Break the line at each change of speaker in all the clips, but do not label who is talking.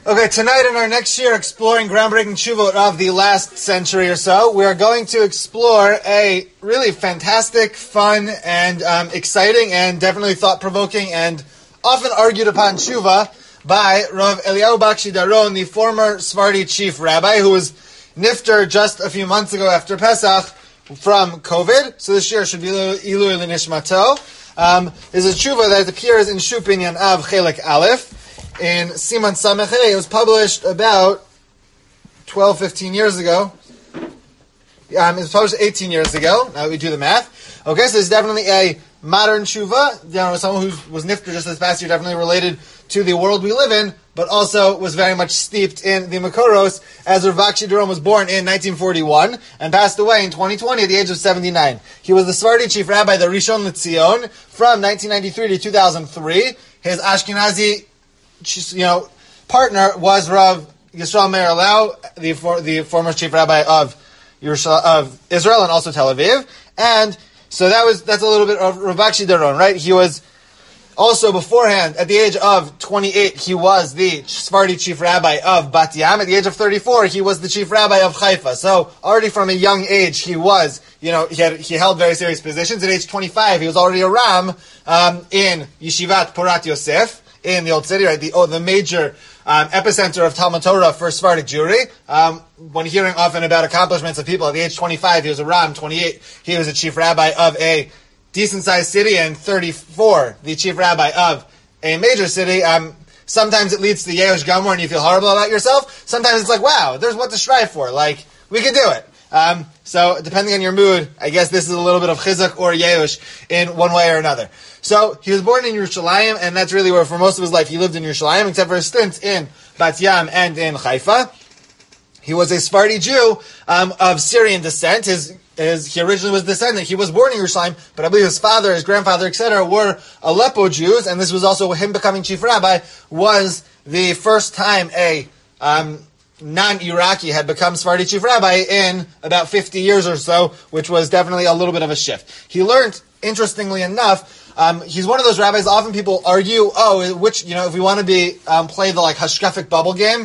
Okay, tonight in our next year, exploring groundbreaking tshuvot of the last century or so, we are going to explore a really fantastic, fun, and exciting, and definitely thought-provoking, and often argued upon tshuva by Rav Eliyahu Bakshi Daron, the former Sephardi chief rabbi, who was nifter just a few months ago after Pesach from COVID. So this year should be Ilui L'Nishmato. There's a tshuva that appears in Shuv Binyan Av Chelek Aleph. In Siman Samech. It was published about 12, 15 years ago. It was published 18 years ago. Now we do the math. Okay, so it's definitely a modern tshuva. Someone who was nifter just this past year, definitely related to the world we live in, but also was very much steeped in the Makoros, as Rav Bakshi Daron was born in 1941 and passed away in 2020 at the age of 79. He was the Sephardi chief rabbi, the Rishon LeZion, from 1993 to 2003. His Ashkenazi partner was Rav Yisrael Meir Lau, the former chief rabbi of Israel and also Tel Aviv. And so that's a little bit of Rav Bakshi Daron, right? He was also beforehand, at the age of 28, he was the Sephardi chief rabbi of Bat Yam. At the age of 34, he was the chief rabbi of Haifa. So already from a young age, he was, he held very serious positions. At age 25, he was already a Ram in Yeshivat Porat Yosef in the Old City, right? The major epicenter of Talmud Torah for Sephardic Jewry. When hearing often about accomplishments of people, at the age 25, he was a Ram. 28, he was a chief rabbi of a decent-sized city, and 34, the chief rabbi of a major city. Sometimes it leads to Yehush Gamor and you feel horrible about yourself. Sometimes it's like, wow, there's what to strive for. Like, we can do it. So depending on your mood, I guess this is a little bit of chizuk or Yehush in one way or another. So he was born in Yerushalayim, and that's really where for most of his life he lived in Yerushalayim, except for a stint in Bat Yam and in Haifa. He was a Sephardi Jew of Syrian descent. He originally was descendant. He was born in Yerushalayim, but I believe his father, his grandfather, etc., were Aleppo Jews, and this was also him becoming chief rabbi was the first time a non-Iraqi had become Sephardi chief rabbi in about 50 years or so, which was definitely a little bit of a shift. He learned, interestingly enough, he's one of those rabbis, often people argue, if we want to play the hashkafic bubble game,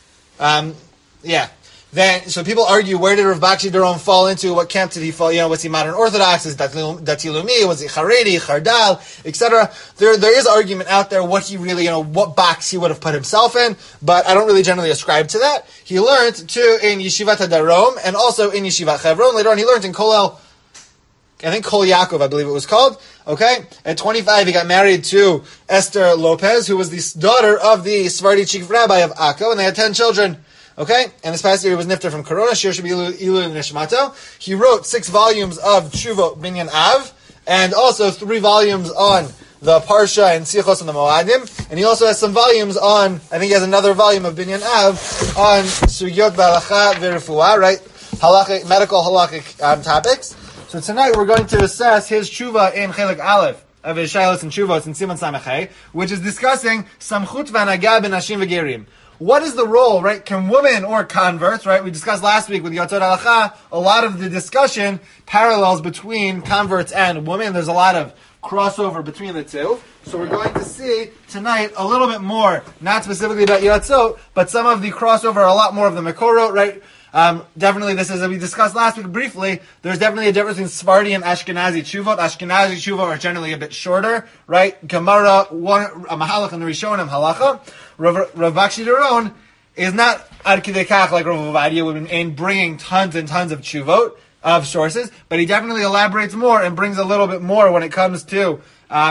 so people argue, where did Rav Bakshi Daron fall into? What camp did he fall? Was he modern Orthodox? Is Dati Leumi? Was he Haredi, Chardal, etc.? There is argument out there what he really, what box he would have put himself in, but I don't really generally ascribe to that. He learned in Yeshivat HaDarom and also in Yeshivat Chevron. Later on, he learned in Kol Yaakov, I believe it was called. Okay? At 25, he got married to Esther Lopez, who was the daughter of the Sephardi chief rabbi of Akko, and they had 10 children. Okay? And this past year he was nifter from Corona. Shir should be Ilui Nishmato. He wrote 6 volumes of Tshuvot Binyan Av, and also 3 volumes on the Parsha and Sichos and the Moadim. And he also has some volumes on, I think he has another volume of Binyan Av on Sugyot B'Halacha V'Refuah, right? Medical halachic topics. So tonight we're going to assess his tshuva in Chelek Aleph of his Shailos and Tshuvos in Siman Samech, which is discussing Samchut V'Hanaga B'Nashim V'Gerim. What is the role, right? Can women or converts, right? We discussed last week with Yotzot Halacha, a lot of the discussion parallels between converts and women. There's a lot of crossover between the two. So we're going to see tonight a little bit more, not specifically about Yotzot, but some of the crossover, a lot more of the Mekorot, right? Definitely, this is, as we discussed last week briefly, there's definitely a difference between Sephardi and Ashkenazi tshuvot. Ashkenazi tshuvot are generally a bit shorter, right? Gemara, a Mahalach and the Rishonim halacha. Rav Bakshi Daron is not ad kidei kach like Rav Ovadia in bringing tons and tons of tshuvot, of sources, but he definitely elaborates more and brings a little bit more when it comes to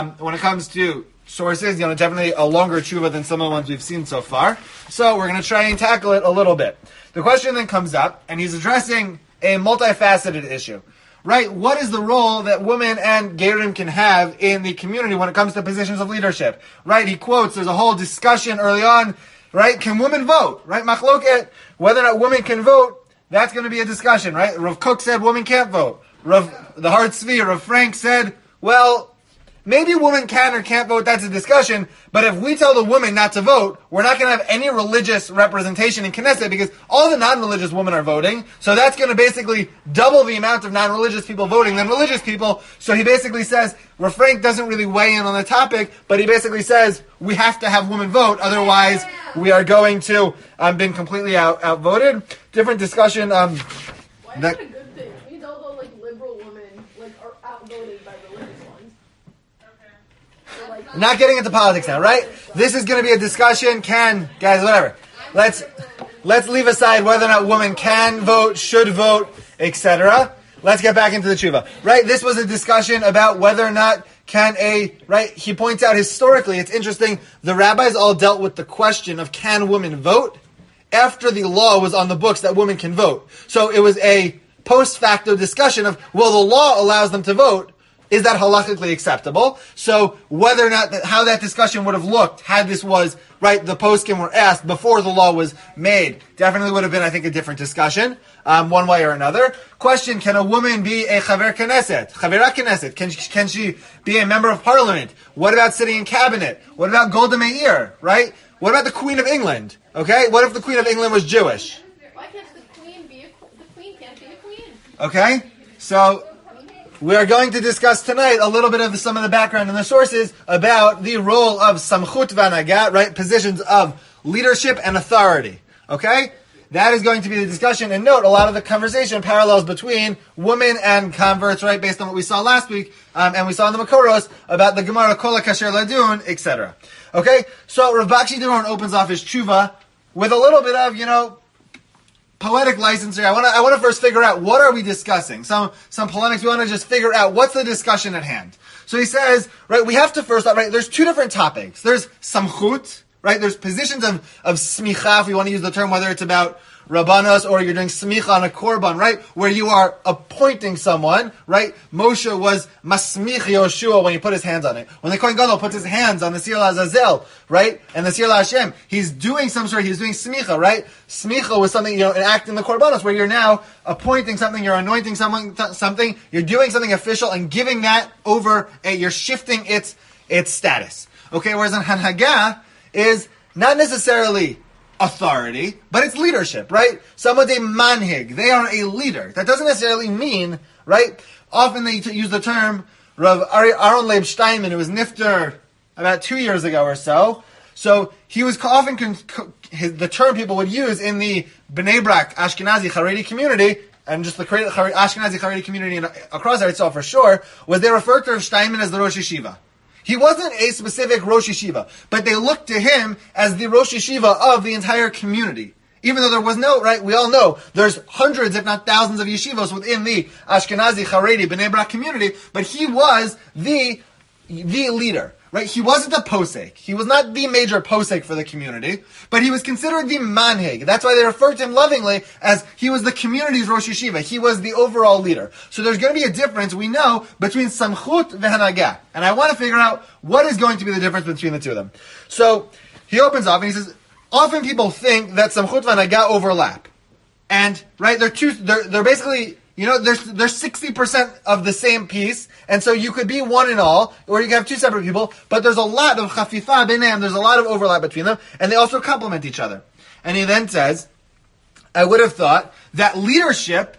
sources, definitely a longer tshuva than some of the ones we've seen so far. So we're going to try and tackle it a little bit. The question then comes up, and he's addressing a multifaceted issue. Right? What is the role that women and Gerim can have in the community when it comes to positions of leadership? Right? He quotes, there's a whole discussion early on, right? Can women vote? Right? Machloket, whether or not women can vote, that's going to be a discussion, right? Rav Kook said women can't vote. The Hard Tzvi, Rav Frank said, well, maybe women can or can't vote, that's a discussion, but if we tell the women not to vote, we're not going to have any religious representation in Knesset because all the non-religious women are voting, so that's going to basically double the amount of non-religious people voting than religious people. So he basically says, Rav Frank doesn't really weigh in on the topic, but he basically says, we have to have women vote, otherwise we are going to been completely outvoted. Different discussion.
Why is that a good thing? It means all the liberal women are outvoted by religious ones. Okay. So,
not getting into politics now, right? This is going to be a discussion. Guys, whatever. Let's leave aside whether or not women can vote, should vote, etc. Let's get back into the tshuva. Right? This was a discussion about whether or not he points out historically, it's interesting, the rabbis all dealt with the question of can women vote after the law was on the books that women can vote. So it was a post facto discussion of, well, the law allows them to vote. Is that halakhically acceptable? So whether or not, how that discussion would have looked had this was, the poskim were asked before the law was made, definitely would have been, I think, a different discussion, one way or another. Question, can a woman be a chaver knesset? Chavera knesset? Can she be a member of parliament? What about sitting in cabinet? What about Golda Meir, right? What about the Queen of England? Okay? What if the Queen of England was Jewish?
Why can't the queen be the queen can't be a queen?
Okay? So, we are going to discuss tonight a little bit of some of the background and the sources about the role of samchut v'hanaga, right? Positions of leadership and authority. Okay? That is going to be the discussion. And note, a lot of the conversation parallels between women and converts, right? Based on what we saw last week, and we saw in the Makoros about the Gemara Kol HaKasher Ladun, etc. Okay? So, Rav Bakshi Doron opens off his tshuva with a little bit of, poetic license here. I want to first figure out what are we discussing. Some polemics. We want to just figure out what's the discussion at hand. So he says, right, we have to first, right, there's two different topics. There's samchut, right, there's positions of smicha, if we want to use the term, whether it's about Rabbanos or you're doing smicha on a korban, right, where you are appointing someone, right? Moshe was masmich Yoshua when he put his hands on it. When the Kohen Gadol puts his hands on the Sir Azazel, right, and the Sir Hashem, he's doing he's doing smicha, right? Smicha was something, an act in the korbanos where you're now appointing something, you're anointing something, you're doing something official and giving that over, you're shifting its status. Okay, whereas in Hanhagah is not necessarily authority, but it's leadership, right? Someone's a manhig. They are a leader. That doesn't necessarily mean, right? Often they use the term Rav Aaron Leib Steinman, who was nifter about 2 years ago or so. So he was often, the term people would use in the Bnei Brak Ashkenazi Haredi community, and just the Ashkenazi Haredi community across Eretz Yisrael for sure, was they referred to Rav Steinman as the Rosh Yeshiva. He wasn't a specific Rosh Yeshiva, but they looked to him as the Rosh Yeshiva of the entire community. Even though there was no, right, we all know, there's hundreds, if not thousands of yeshivos within the Ashkenazi, Haredi, Bnei Brak community, but he was the leader, right? He wasn't a posek. He was not the major posek for the community, but he was considered the manheg. That's why they referred to him lovingly as he was the community's Rosh Yeshiva. He was the overall leader. So there's going to be a difference, we know, between samchut v'hanagah. And I want to figure out what is going to be the difference between the two of them. So he opens up and he says, often people think that samchut v'hanagah overlap. And, right, they're basically, they're 60% of the same piece, and so you could be one in all, or you can have two separate people, but there's a lot of chafifa b'neim, there's a lot of overlap between them, and they also complement each other. And he then says, I would have thought that leadership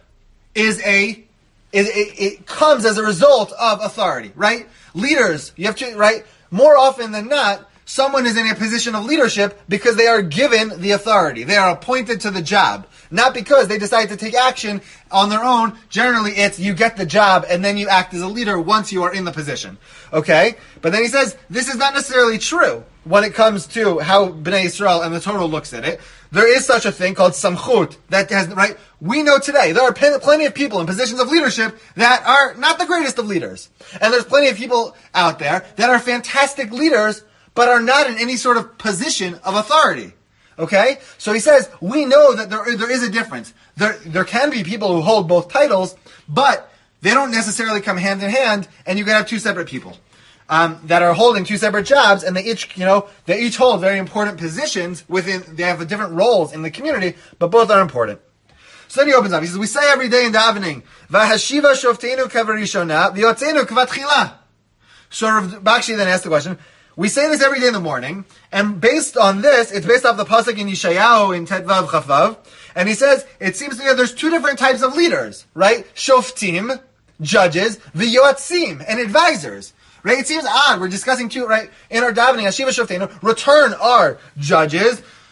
it comes as a result of authority, right? Leaders, you have to, right, more often than not, someone is in a position of leadership because they are given the authority. They are appointed to the job. Not because they decide to take action on their own. Generally, it's you get the job and then you act as a leader once you are in the position. Okay? But then he says, this is not necessarily true when it comes to how Bnei Yisrael and the Torah looks at it. There is such a thing called samchut that has, right? We know today there are plenty of people in positions of leadership that are not the greatest of leaders. And there's plenty of people out there that are fantastic leaders but are not in any sort of position of authority. Okay? So he says, we know that there is a difference. There can be people who hold both titles, but they don't necessarily come hand in hand, and you can have two separate people that are holding two separate jobs, and they each hold very important positions they have different roles in the community, but both are important. So then he opens up. He says, we say every day in davening, V'hashiva shofteinu kavarishona, v'yotzenu kvatchila. So Rav Bakshi then asked the question, we say this every day in the morning, and based on this, it's based off the pasuk in Yeshayahu in Tetvav Chavav, and he says, it seems to me that there's two different types of leaders, right? Shoftim, judges, v'yotzim, and advisors. Right? It seems odd. We're discussing two, right? In our davening, Hashiva Shofteinu, return our judges,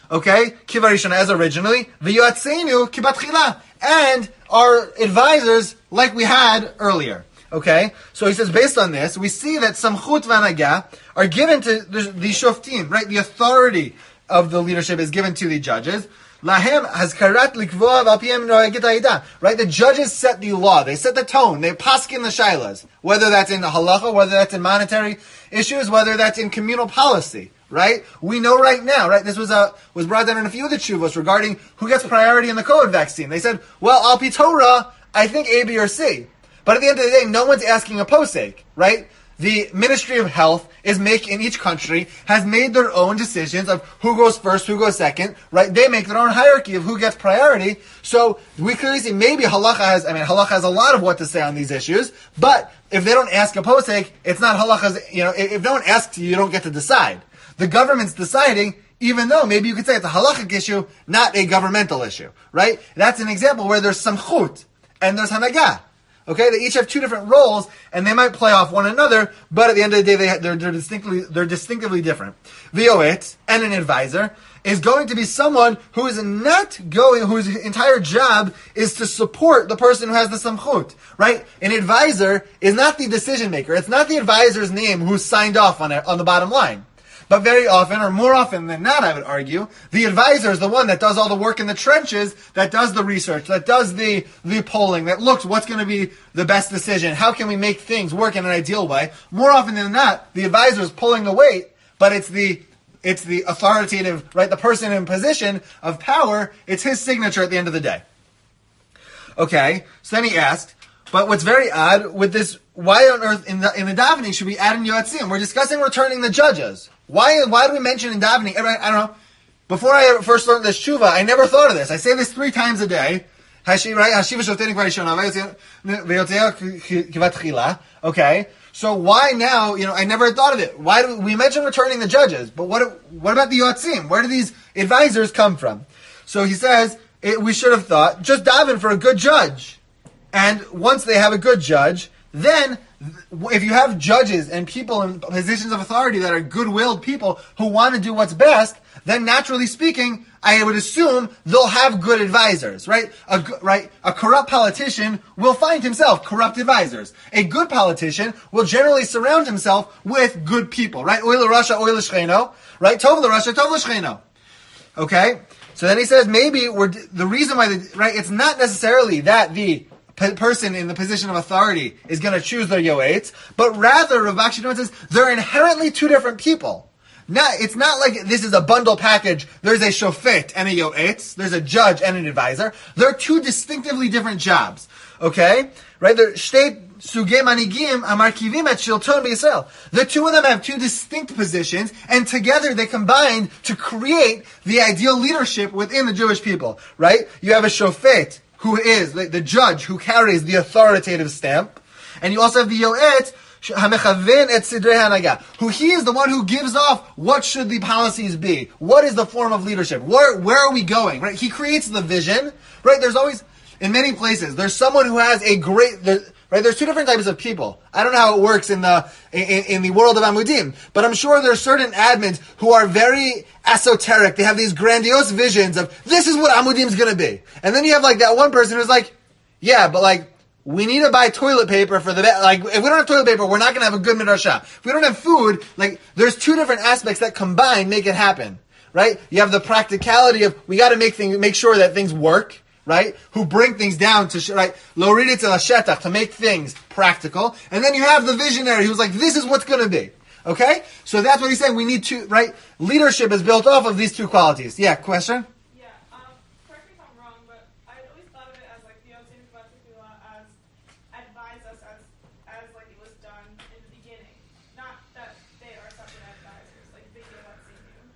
Okay, kivarishana as originally, v'yotzenu kibatchila, and our advisors like we had earlier. Okay, so he says based on this, we see that samchut v'hanaga are given to the shoftim, right? The authority of the leadership is given to the judges. Lahem hazkarat likvoa v'alpiem noegit ha'ida. Right, the judges set the law, they set the tone, they paskin the shailas, whether that's in halacha, whether that's in monetary issues, whether that's in communal policy. Right? We know right now, right? This was brought down in a few of the tshuvos regarding who gets priority in the COVID vaccine. They said, well, al pi Torah, I think A, B, or C. But at the end of the day, no one's asking a posek, right? The Ministry of Health is in each country, has made their own decisions of who goes first, who goes second, right? They make their own hierarchy of who gets priority. So we clearly see maybe halacha has a lot of what to say on these issues, but if they don't ask a posek, it's not halacha's, if no one asks you, you don't get to decide. The government's deciding, even though maybe you could say it's a halachic issue, not a governmental issue, right? That's an example where there's samchut and there's hanaga. Okay, they each have two different roles, and they might play off one another, but at the end of the day, they're distinctively different. V'yoetz, and an advisor, is going to be someone whose entire job is to support the person who has the samchut, right? An advisor is not the decision maker. It's not the advisor's name who's signed off on the bottom line. But very often, or more often than not, I would argue, the advisor is the one that does all the work in the trenches, that does the research, that does the polling, that looks what's going to be the best decision, how can we make things work in an ideal way. More often than not, the advisor is pulling the weight, but it's the authoritative, right, the person in position of power, it's his signature at the end of the day. Okay, so then he asked, but what's very odd with this, why on earth in the davening should we add in yotzim? We're discussing returning the judges. Why do we mention in davening? I don't know. Before I first learned this tshuva, I never thought of this. I say this 3 times a day. Okay. So why now, I never thought of it. Why do we mention returning the judges? But what about the yotzim? Where do these advisors come from? So he says, we should have thought, just daven for a good judge. And once they have a good judge, then if you have judges and people in positions of authority that are good-willed people who want to do what's best, then naturally speaking, I would assume they'll have good advisors, right? A corrupt politician will find himself corrupt advisors. A good politician will generally surround himself with good people, right? Oil Rasha, oil Shcheno, right? Tov Rasha, Tov Shcheno. Okay? So then he says maybe the reason why, it's not necessarily that the person in the position of authority is going to choose their yoetz, but rather Rav Bakshi says they're inherently two different people. It's not like this is a bundle package. There's a shofet and a yoetz. There's a judge and an advisor. They're two distinctively different jobs. Okay, right? They're shtei sugei manigim amarkivim et shilton b'Yisrael. The two of them have two distinct positions, and together they combine to create the ideal leadership within the Jewish people. Right? You have a shofet, who is the judge who carries the authoritative stamp, and you also have the yoetz, hamechaven et sidrei hanaga, who he is the one who gives off what should the policies be, what is the form of leadership, where are we going, right? He creates the vision, right? There's always, in many places, there's someone who has a great, right? There's two different types of people. I don't know how it works in the world of Amudim, but I'm sure there's certain admins who are very esoteric. They have these grandiose visions of this is what Amudim's going to be, and then you have that one person who's like, yeah, but we need to buy toilet paper for the if we don't have toilet paper, we're not going to have a good midrashah. If we don't have food, there's two different aspects that combine make it happen, right? You have the practicality of we got to make sure that things work. Right? Who bring things down to, right? Lorid to shetach, to make things practical. And then you have the visionary who's like, this is what's going to be. Okay? So that's what he's saying. We need to, right? Leadership is built off of these two qualities. Yeah, question?
Yeah, correct me if I'm wrong, but I always thought of it as the Yotzim Kvattikula as advise us as it was done in the beginning. Not that they are separate advisors, they give us you.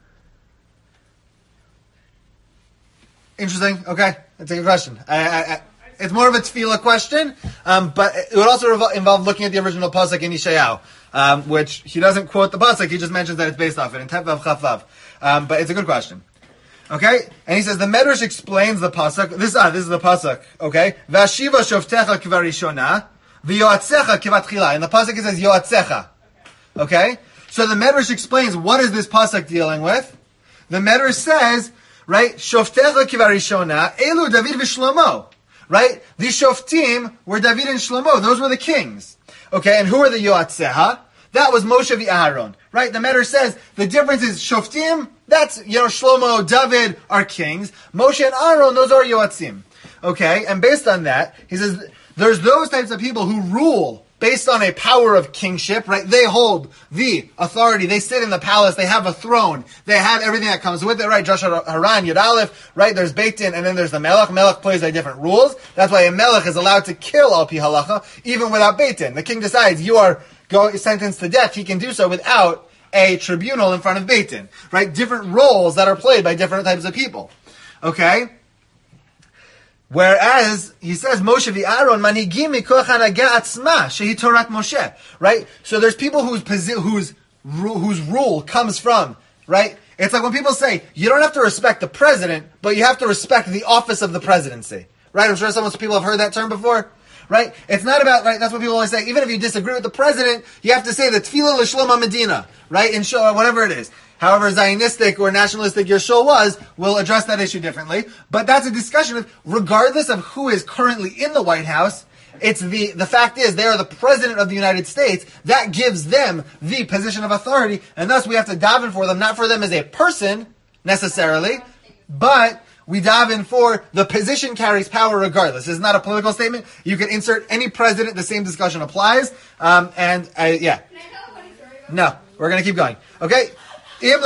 Interesting. Okay. That's a good question. It's more of a tefillah question, but it would also involve looking at the original pasuk in Yeshayahu, which he doesn't quote the pasuk, he just mentions that it's based off it, in Tevav Chavav. But it's a good question. Okay? And he says, the Medrash explains the pasuk. This is the pasuk. Okay? Vashiva shoftecha kvarishona, v'yoatzecha kivatchila. In the pasuk it says yoatzecha. Okay? So the Medrash explains what is this pasuk dealing with. the Medrash says, right, Shoftecha kivarishona, Elu David v'Shlomo. Right? The Shoftim were David and Shlomo. Those were the kings. Okay, and who are the Yoatzeha? That was Moshe v'Aaron. Right? The Medrash says the difference is Shoftim, that's, Shlomo, David are kings. Moshe and Aaron, those are Yoatzim. Okay, and based on that, he says, there's those types of people who rule based on a power of kingship, right? They hold the authority. They sit in the palace. They have a throne. They have everything that comes with it, right? Joshua Haran, Yud Aleph, right? There's Beit Din, and then there's the Melech. Melech plays by different rules. That's why a Melech is allowed to kill Al Pi Halacha, even without Beit Din. The king decides you are sentenced to death. He can do so without a tribunal in front of Beit Din, right? Different roles that are played by different types of people. Okay? Whereas, he says, Moshe v'Aaron, manigim mikoch hanagah atzma, shehi Torat Moshe, right? So there's people whose rule comes from, right? It's like when people say, you don't have to respect the president, but you have to respect the office of the presidency, right? I'm sure some people have heard that term before, right? It's not about, right, that's what people always say, even if you disagree with the president, you have to say the Tefillah L'Shlom Medina, right? In Shul, whatever it is. However Zionistic or nationalistic your shul was, we'll address that issue differently. But that's a discussion of, regardless of who is currently in the White House, it's the fact is they are the President of the United States. That gives them the position of authority, and thus we have to daven for them, not for them as a person, necessarily, but we daven for the position carries power regardless. This is not a political statement. You can insert any president, the same discussion applies. Yeah. No, we're going to keep going. Okay? Right?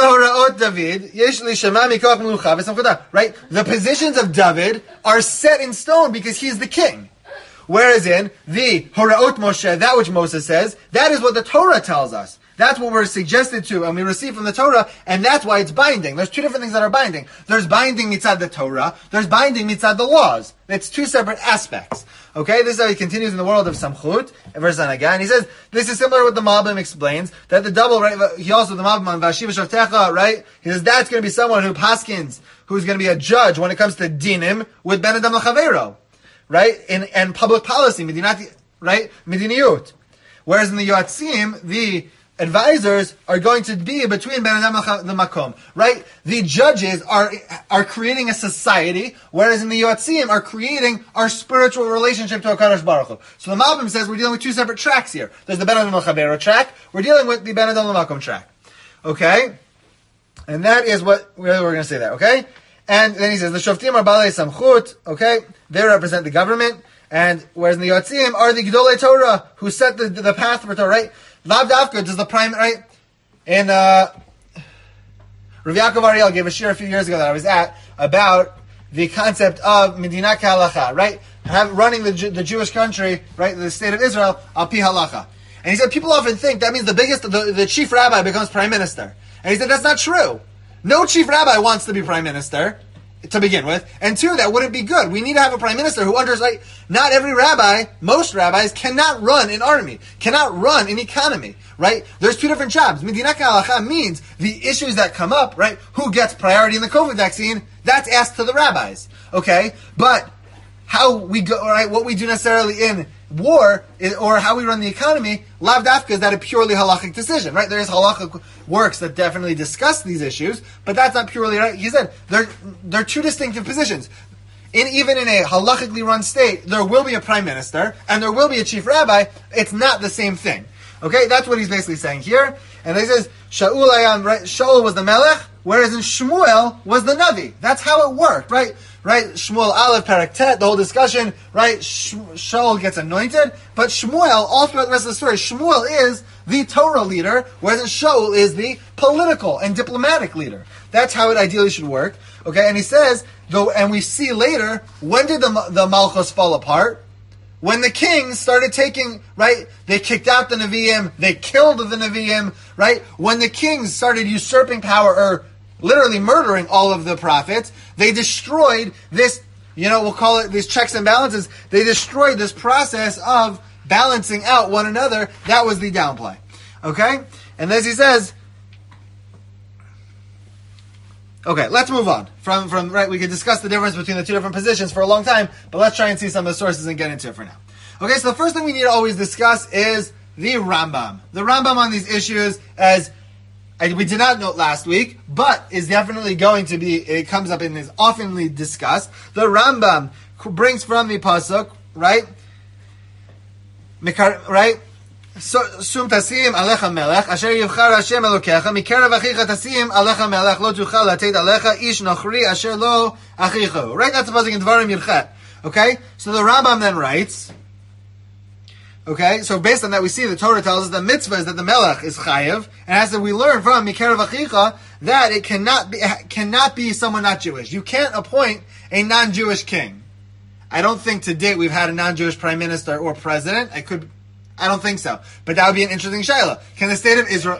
The positions of David are set in stone because he's the king. Whereas in the Horaot Moshe, that which Moses says, that is what the Torah tells us. That's what we're suggested to, and we receive from the Torah, and that's why it's binding. There's two different things that are binding. There's binding mitzad the Torah, there's binding mitzad the laws. It's two separate aspects. Okay, this is how he continues in the world of Samchut, verse Hanagah, and he says, this is similar to what the Malbim explains, that the double, right, he also, the Malbim on Vashiv Shavtecha, right, he says that's going to be someone who paskins, who's going to be a judge when it comes to dinim with Ben Adam L'Chavero, right, and public policy, Medinati, right, Mediniyut. Whereas in the Yoatzim, the advisors are going to be between Ben Adam and the Makom, right? The judges are creating a society, whereas in the Yoatzim are creating our spiritual relationship to HaKadosh Baruch Hu. So the Malbim says we're dealing with two separate tracks here. There's the Ben Adam L'Chavero track, we're dealing with the Ben Adam L'Makom track. Okay? And that is what we're going to say there, okay? And then he says, the Shoftim are Balei Samchut, okay? They represent the government, and whereas in the Yoatzim are the Gedolei Torah, who set the path for Torah, right? Lav Davka does the prime, right? In, Rav Yaakov Ariel gave a shir a few years ago that I was at about the concept of Medina Halacha, right? Running the Jewish country, right? The state of Israel, al pi halacha. And he said, people often think that means the chief rabbi becomes prime minister. And he said, that's not true. No chief rabbi wants to be prime minister, to begin with. And two, that wouldn't be good. We need to have a prime minister who understands, not every rabbi, most rabbis, cannot run an army, cannot run an economy, right? There's two different jobs. Medina Halacha means the issues that come up, right? Who gets priority in the COVID vaccine? That's asked to the rabbis, okay? But how we go, right? What we do necessarily in war, or how we run the economy, lav dafka, is that a purely halachic decision, right? There's halachic works that definitely discuss these issues, but that's not purely, right? He said, they're two distinctive positions. Even in a halachically run state, there will be a prime minister, and there will be a chief rabbi. It's not the same thing. Okay? That's what he's basically saying here. And he says, Shaul was the melech, whereas in Shmuel was the Navi. That's how it worked, right? Right? Shmuel Aleph, Perek Tet, the whole discussion, right? Shaul gets anointed, but Shmuel, all throughout the rest of the story, Shmuel is the Torah leader, whereas Shaul is the political and diplomatic leader. That's how it ideally should work. Okay? And he says, and we see later, when did the Malchus fall apart? When the kings started taking, right, they kicked out the Nevi'im, they killed the Nevi'im, right? When the kings started usurping power, or literally murdering all of the prophets, they destroyed this, we'll call it these checks and balances, they destroyed this process of balancing out one another. That was the downplay. Okay? And as he says, okay, let's move on. From right, we could discuss the difference between the two different positions for a long time, but let's try and see some of the sources and get into it for now. Okay, so the first thing we need to always discuss is the Rambam. The Rambam on these issues, as we did not note last week, but is definitely going to be, it comes up and is oftenly discussed. The Rambam brings from the pasuk, right? Right? Sum tasim alecha melech, asher yivchar Hashem elokecha, mikerav achicha tasim alecha melech, lo tuchal latet alecha ish nochri asher lo achicha. Right? That's the pasuk in Dvarim Yirchet. Okay? So the Rambam then writes, okay, so based on that, we see the Torah tells us that mitzvah is that the melech is chayev, and as we learn from mikerav achicha, that it cannot be someone not Jewish. You can't appoint a non-Jewish king. I don't think to date we've had a non-Jewish prime minister or president. I don't think so. But that would be an interesting shayla. Can the state of Israel...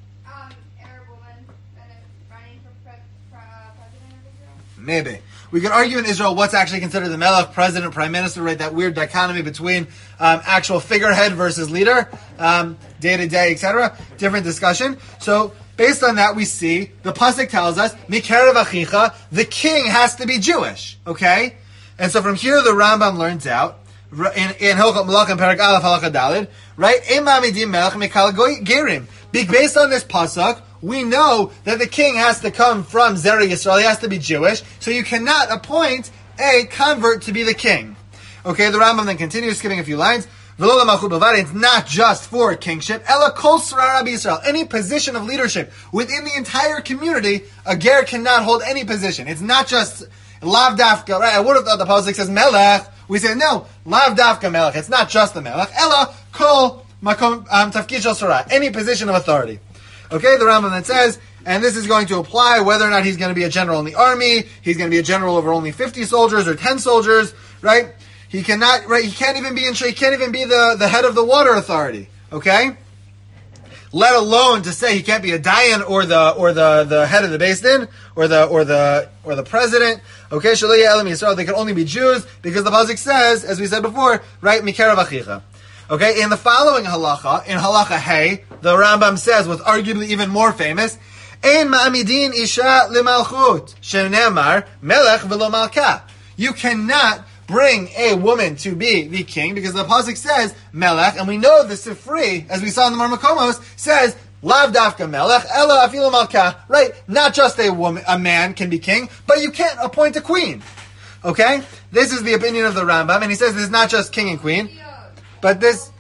Arab woman that is running for president of Israel?
Maybe. We could argue in Israel what's actually considered the melech, president, prime minister, right? That weird dichotomy between actual figurehead versus leader, day to day, etc. Different discussion. So, based on that, we see the pasuk tells us, Mikerav achicha, the king has to be Jewish. Okay? And so from here, the Rambam learns out, in Hilchot Melachim Perek Aleph Halacha Daled, right? Melech mikal gerim. Based on this pasuk, we know that the king has to come from Zera Yisrael. He has to be Jewish. So you cannot appoint a convert to be the king. Okay, the Rambam then continues, skipping a few lines. It's not just for kingship. Ela kol srara b'Yisrael. Any position of leadership within the entire community, a ger cannot hold any position. It's not just lav dafka, right? I would have thought the pasuk says melech. We say no, lav dafka melech. It's not just the melech. Ela kol makom tafkid shel srara. Any position of authority. Okay, the Rambam then says, and this is going to apply whether or not he's going to be a general in the army, he's going to be a general over only 50 soldiers or 10 soldiers, right? He cannot, right? He can't even be the head of the water authority. Okay? Let alone to say he can't be a dayan or the head of the Beis Din or the president. Okay, Shalei Elam Yisrael, they can only be Jews because the pasuk says, as we said before, right, Mikerav achicha. Okay, in the following halacha, in halacha hey, the Rambam says what's arguably even more famous, Ein ma'amidin isha limalchut, shenemar melech v'lo malka. You cannot bring a woman to be the king because the pasuk says melech, and we know the Sifri, as we saw in the Marmakomos, says lav dafka melech ela afilu malka. Right? Not just a man can be king, but you can't appoint a queen. Okay, this is the opinion of the Rambam, and he says this is not just king and queen. But this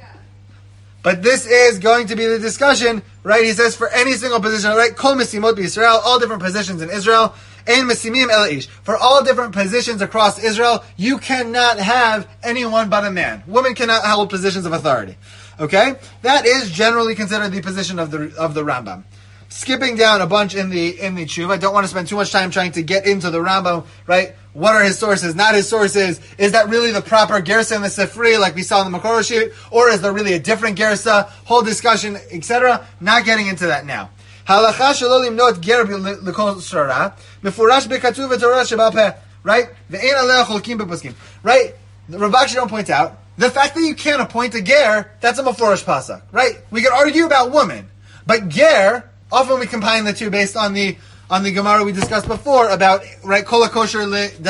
is going to be the discussion, right? He says for any single position, right? Kol mesimot b'Yisrael, all different positions in Israel. Ein mesimim ela ish. For all different positions across Israel, you cannot have anyone but a man. Women cannot hold positions of authority. Okay? That is generally considered the position of the Rambam. Skipping down a bunch in the Tshuva, I don't want to spend too much time trying to get into the Rambam, right? What are his sources, not his sources? Is that really the proper gersa in the Sifri, like we saw in the Makor sheet? Or is there really a different gersa? Whole discussion, etc. Not getting into that now. Halacha shelo limnot ger l'kol shrara, mefurash bekatuv v'torah shebal peh, right? Ve'ein aleh cholkim b'poskim, right? The Rav Bakshi don't point out, the fact that you can't appoint a ger, that's a mefurash pasuk, right? We could argue about women, but ger, often we combine the two based on the Gemara we discussed before about, right, kol kosher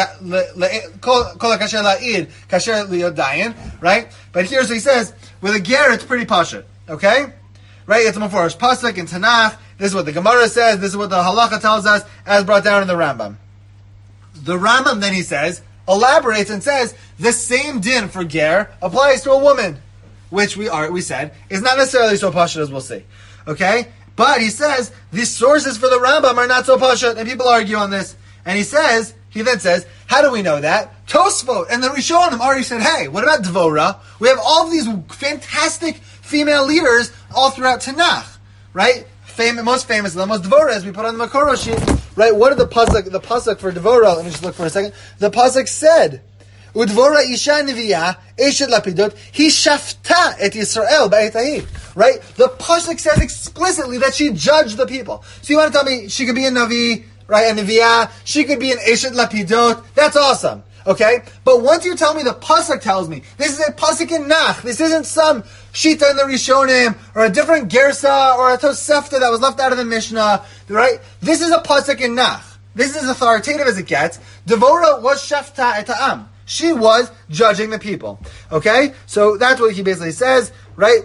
kol kasher la'id kasher li'odayin, right? But here's what he says, with a ger it's pretty pashut, okay? Right, it's a mefurash pasuk in Tanakh. This is what the Gemara says, this is what the halacha tells us, as brought down in the Rambam. The Rambam then, he says, elaborates and says, the same din for ger applies to a woman, which we said, is not necessarily so pashut as we'll see, okay? But he says, the sources for the Rambam are not so pashut, and people argue on this. And he then says, how do we know that? Tosfot and the Rishonim already said, hey, what about Dvorah? We have all of these fantastic female leaders all throughout Tanakh, right? Most famous of them was Dvorah, as we put on the Makoro sheet, right? What did the pasuk for Dvorah, let me just look for a second. The pasuk said, Udvora isha neviya, eshet lapidot, he shafta et Yisrael ba'etahi. Right? The pasuk says explicitly that she judged the people. So you want to tell me she could be a navi, right? A neviya, she could be an eshet lapidot. That's awesome. Okay? But once you tell me the pasuk tells me, this is a pasuk in Nach, this isn't some shita in the Rishonim, or a different gersa, or a tosefta that was left out of the Mishnah, right? This is a pasuk in Nach. This is as authoritative as it gets. Devorah was shafta et ha'am. She was judging the people. Okay? So that's what he basically says, right?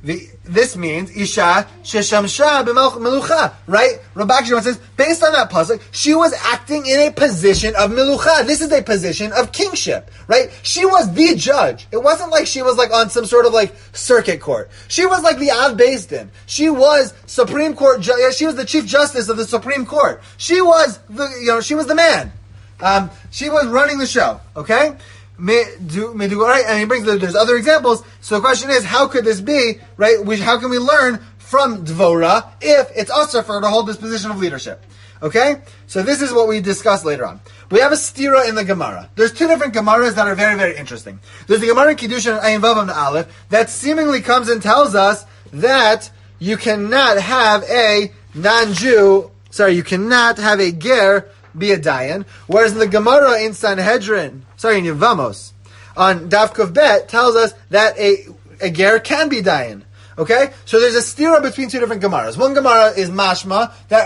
This means Isha Sheshamsha Melucha, right? Rabbi Akiva says, based on that pasuk, she was acting in a position of Melucha. This is a position of kingship, right? She was the judge. It wasn't like she was like on some sort of like circuit court. She was like the Av Beis Din. She was Supreme Court. She was the Chief Justice of the Supreme Court. She was she was the man. She was running the show. Okay. Right? And he brings there's other examples. So the question is, how could this be, right? How can we learn from Dvorah if it's usher for her to hold this position of leadership? Okay? So this is what we discuss later on. We have a stira in the Gemara. There's two different Gemaras that are very, very interesting. There's the Gemara in Kiddushin Ayin Vav on the Aleph that seemingly comes and tells us that you cannot have a you cannot have a ger be a dayan, whereas in the Gemara in Sanhedrin, in Yevamos, on Daf Kuf Bet, tells us that a ger can be dayan. Okay? So there's a stira between two different Gemaras. One Gemara is mashma, that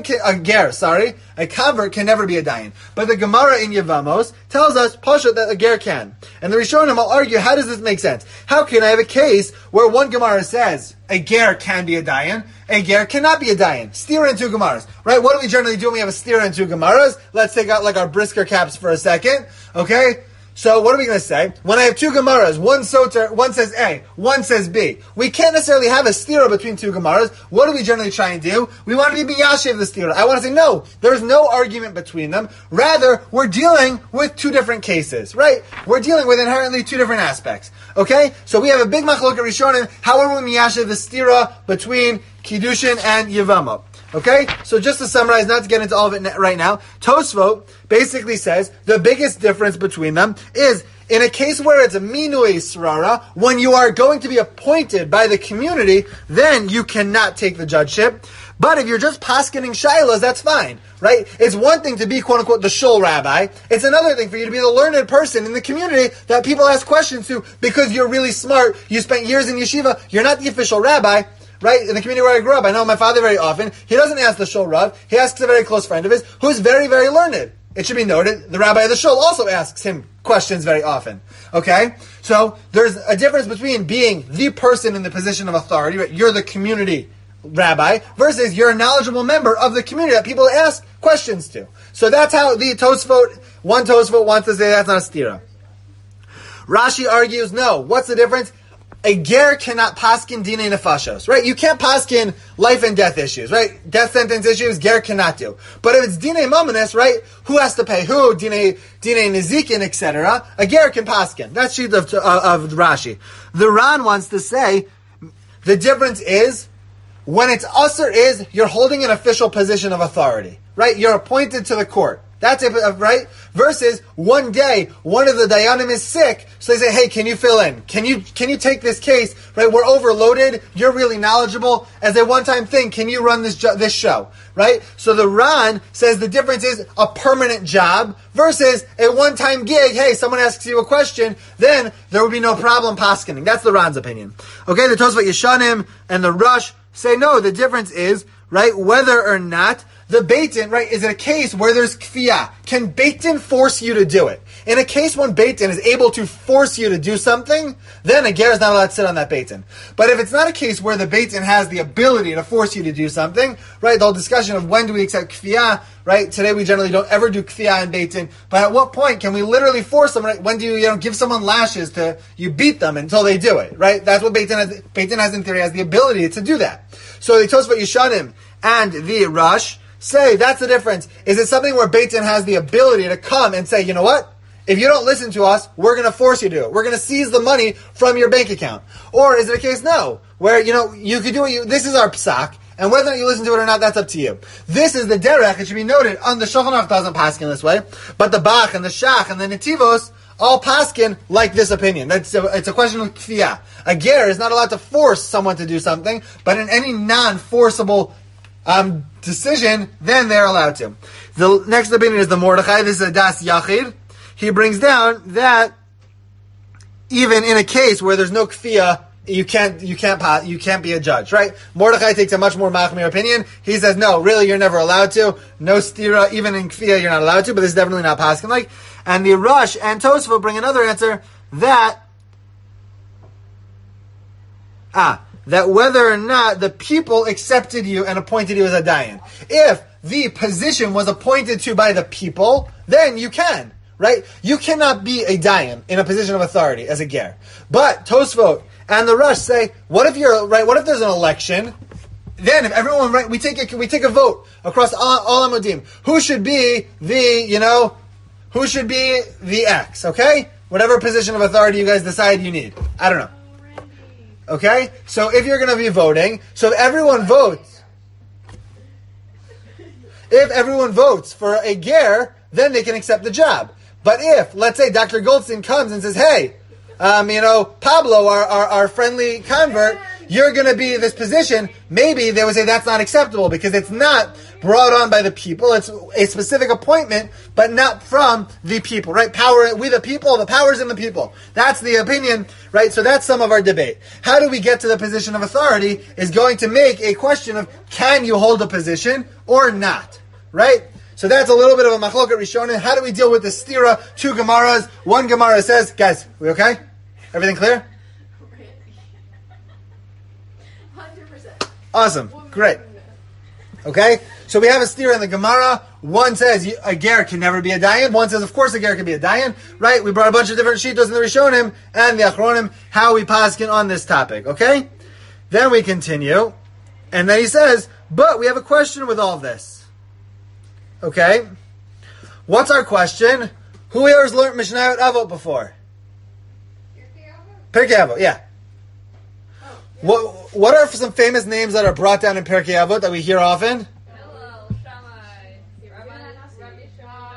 a convert can never be a dayan. But the Gemara in Yevamos tells us, pasha, that a ger can. And the Rishonim will argue, how does this make sense? How can I have a case where one Gemara says a ger can be a dayan, a ger cannot be a dayan? Stira in two Gemaras. Right? What do we generally do when we have a stira in two Gemaras? Let's take out like our brisker caps for a second. Okay? So what are we going to say? When I have two Gemaras, one says A, one says B. We can't necessarily have a stira between two Gemaras. What do we generally try and do? We want to be biyashiv the stira. I want to say, no, there's no argument between them. Rather, we're dealing with two different cases, right? We're dealing with inherently two different aspects. Okay? So we have a big machlok Rishonim. How are we biyashiv the stira between Kiddushin and Yevamot? Okay? So just to summarize, not to get into all of it right now, Tosfot basically says the biggest difference between them is in a case where it's a minui srara, when you are going to be appointed by the community, then you cannot take the judgeship. But if you're just paskening shilas, that's fine, right? It's one thing to be, quote unquote, the shul rabbi. It's another thing for you to be the learned person in the community that people ask questions to because you're really smart. You spent years in yeshiva. You're not the official rabbi. Right? In the community where I grew up, I know my father very often. He doesn't ask the shul rav. He asks a very close friend of his who is very, very learned. It should be noted, the rabbi of the shul also asks him questions very often. Okay? So, there's a difference between being the person in the position of authority, right? You're the community rabbi, versus you're a knowledgeable member of the community that people ask questions to. So that's how the one Tosfot wants to say that's not a stira. Rashi argues, no. What's the difference? A ger cannot paskin dinei nefashos, right? You can't paskin life and death issues, right? Death sentence issues, ger cannot do. But if it's dinei mamanis, right? Who has to pay who? Dinei nezikin, etc. A ger can paskin. That's sheet of Rashi. The Ran wants to say the difference is when it's usher is you're holding an official position of authority, right? You're appointed to the court. That's it, right? Versus one day, one of the dayanim is sick, so they say, "Hey, can you fill in? Can you take this case? Right? We're overloaded. You're really knowledgeable. As a one-time thing, can you run this show? Right? So the Ran says the difference is a permanent job versus a one-time gig. Hey, someone asks you a question, then there would be no problem paskening. That's the Ran's opinion. Okay, the Tosfot Yeshanim and the Rush say no. The difference is right whether or not the Beit Din, right, is in a case where there's kfiyah. Can Beit Din force you to do it? In a case when Beit Din is able to force you to do something, then a ger is not allowed to sit on that Beit Din. But if it's not a case where the Beit Din has the ability to force you to do something, right, the whole discussion of when do we accept kfiyah, right, today we generally don't ever do kfiyah in Beit Din, but at what point can we literally force someone, right, when do you give someone lashes you beat them until they do it, right? That's what Beit Din has. Beit Din has in theory has the ability to do that. So the Tosfot Yeshanim and the Rush say that's the difference. Is it something where Beit Din has the ability to come and say, you know what? If you don't listen to us, we're going to force you to do it. We're going to seize the money from your bank account. Or is it a case, no, where, you could do it, this is our psak, and whether or not you listen to it or not, that's up to you. This is the derech, it should be noted, the Shulchan Aruch doesn't paskin this way, but the Bach and the Shach and the Netivos all paskin like this opinion. It's a question of kfiyah. A ger is not allowed to force someone to do something, but in any non-forcible decision, then they're allowed to. The next opinion is the Mordechai. This is a Das Yachid. He brings down that even in a case where there's no kfiyah, you can't be a judge, right? Mordechai takes a much more machmir opinion. He says, no, really, you're never allowed to. No stira, even in kfiyah, you're not allowed to. But this is definitely not paskin like. And the Rush and Tosfot bring another answer that that whether or not the people accepted you and appointed you as a dayan. If the position was appointed to by the people, then you can, right? You cannot be a dayan in a position of authority as a ger. But Tosfot and the Rush say, what if you're right? What if there's an election? Then if everyone, right, we take a vote across all Amudim. Who should be who should be the X, okay? Whatever position of authority you guys decide you need. I don't know. Okay? So if you're going to be voting, so if everyone votes for a ger, then they can accept the job. But if, let's say, Dr. Goldstein comes and says, hey, Pablo, our friendly convert, you're going to be this position, maybe they would say that's not acceptable because it's not brought on by the people. It's a specific appointment, but not from the people, right? Power, we the people, the power's in the people. That's the opinion, right? So that's some of our debate. How do we get to the position of authority is going to make a question of can you hold a position or not, right? So that's a little bit of a machloket rishonim. How do we deal with the stira? Two Gemaras. One Gemara says, guys, we okay? Everything clear?
100%.
Awesome. Great. Okay? So we have a stira in the Gemara. One says a ger can never be a dayan. One says, of course, a ger can be a dayan. Right? We brought a bunch of different shitos in the Rishonim and the Achronim, how we paskin on this topic. Okay? Then we continue. And then he says, but we have a question with all of this. Okay? What's our question? Who here has learned Mishnayot Avot before? Pirkei Avot, yeah. What are some famous names that are brought down in Pirkei Avot that we hear often?
Hillel, Shammai, Rabbi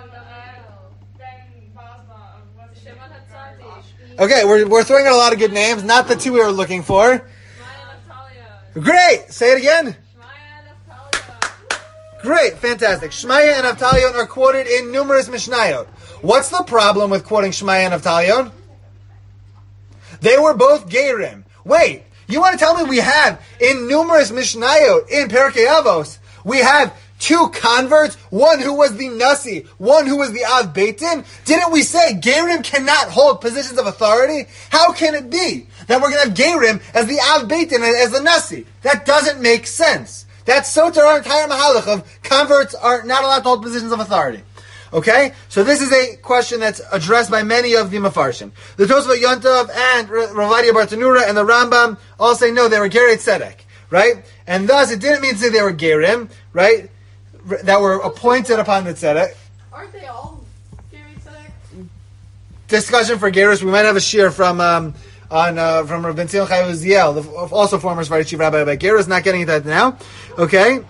Ben Basma, Shimon HaTzadik.
Okay, we're throwing out a lot of good names, not the two we were looking for.
Shmaya Natalia.
Great! Say it again.
Shmaya Natalia.
Great, fantastic. Shmaya and Avtalion are quoted in numerous Mishnayot. What's the problem with quoting Shmaya and Avtalion? They were both Gerim. Wait, you want to tell me we have in numerous Mishnayot in Pirkei Avos, we have two converts, one who was the Nasi, one who was the Av Beitin? Didn't we say Gerim cannot hold positions of authority? How can it be that we're going to have Gerim as the Av Beitin as the Nasi? That doesn't make sense. That's soter our entire mahalach of converts are not allowed to hold positions of authority. Okay? So this is a question that's addressed by many of the Mefarshim. The Tosfot Yontov and Ravadia Bartanura and the Rambam all say no, they were Gerei Tzedek, right? And thus it didn't mean to say they were Gerim, right? That were appointed upon the Tzedek.
Aren't they all Gary Tzedek?
Discussion for Gerus. We might have a shir from Rabbi Tzion Chai Uziel, also former Sephardi chief rabbi about Gerus. Not getting into that now. Okay?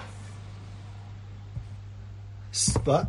But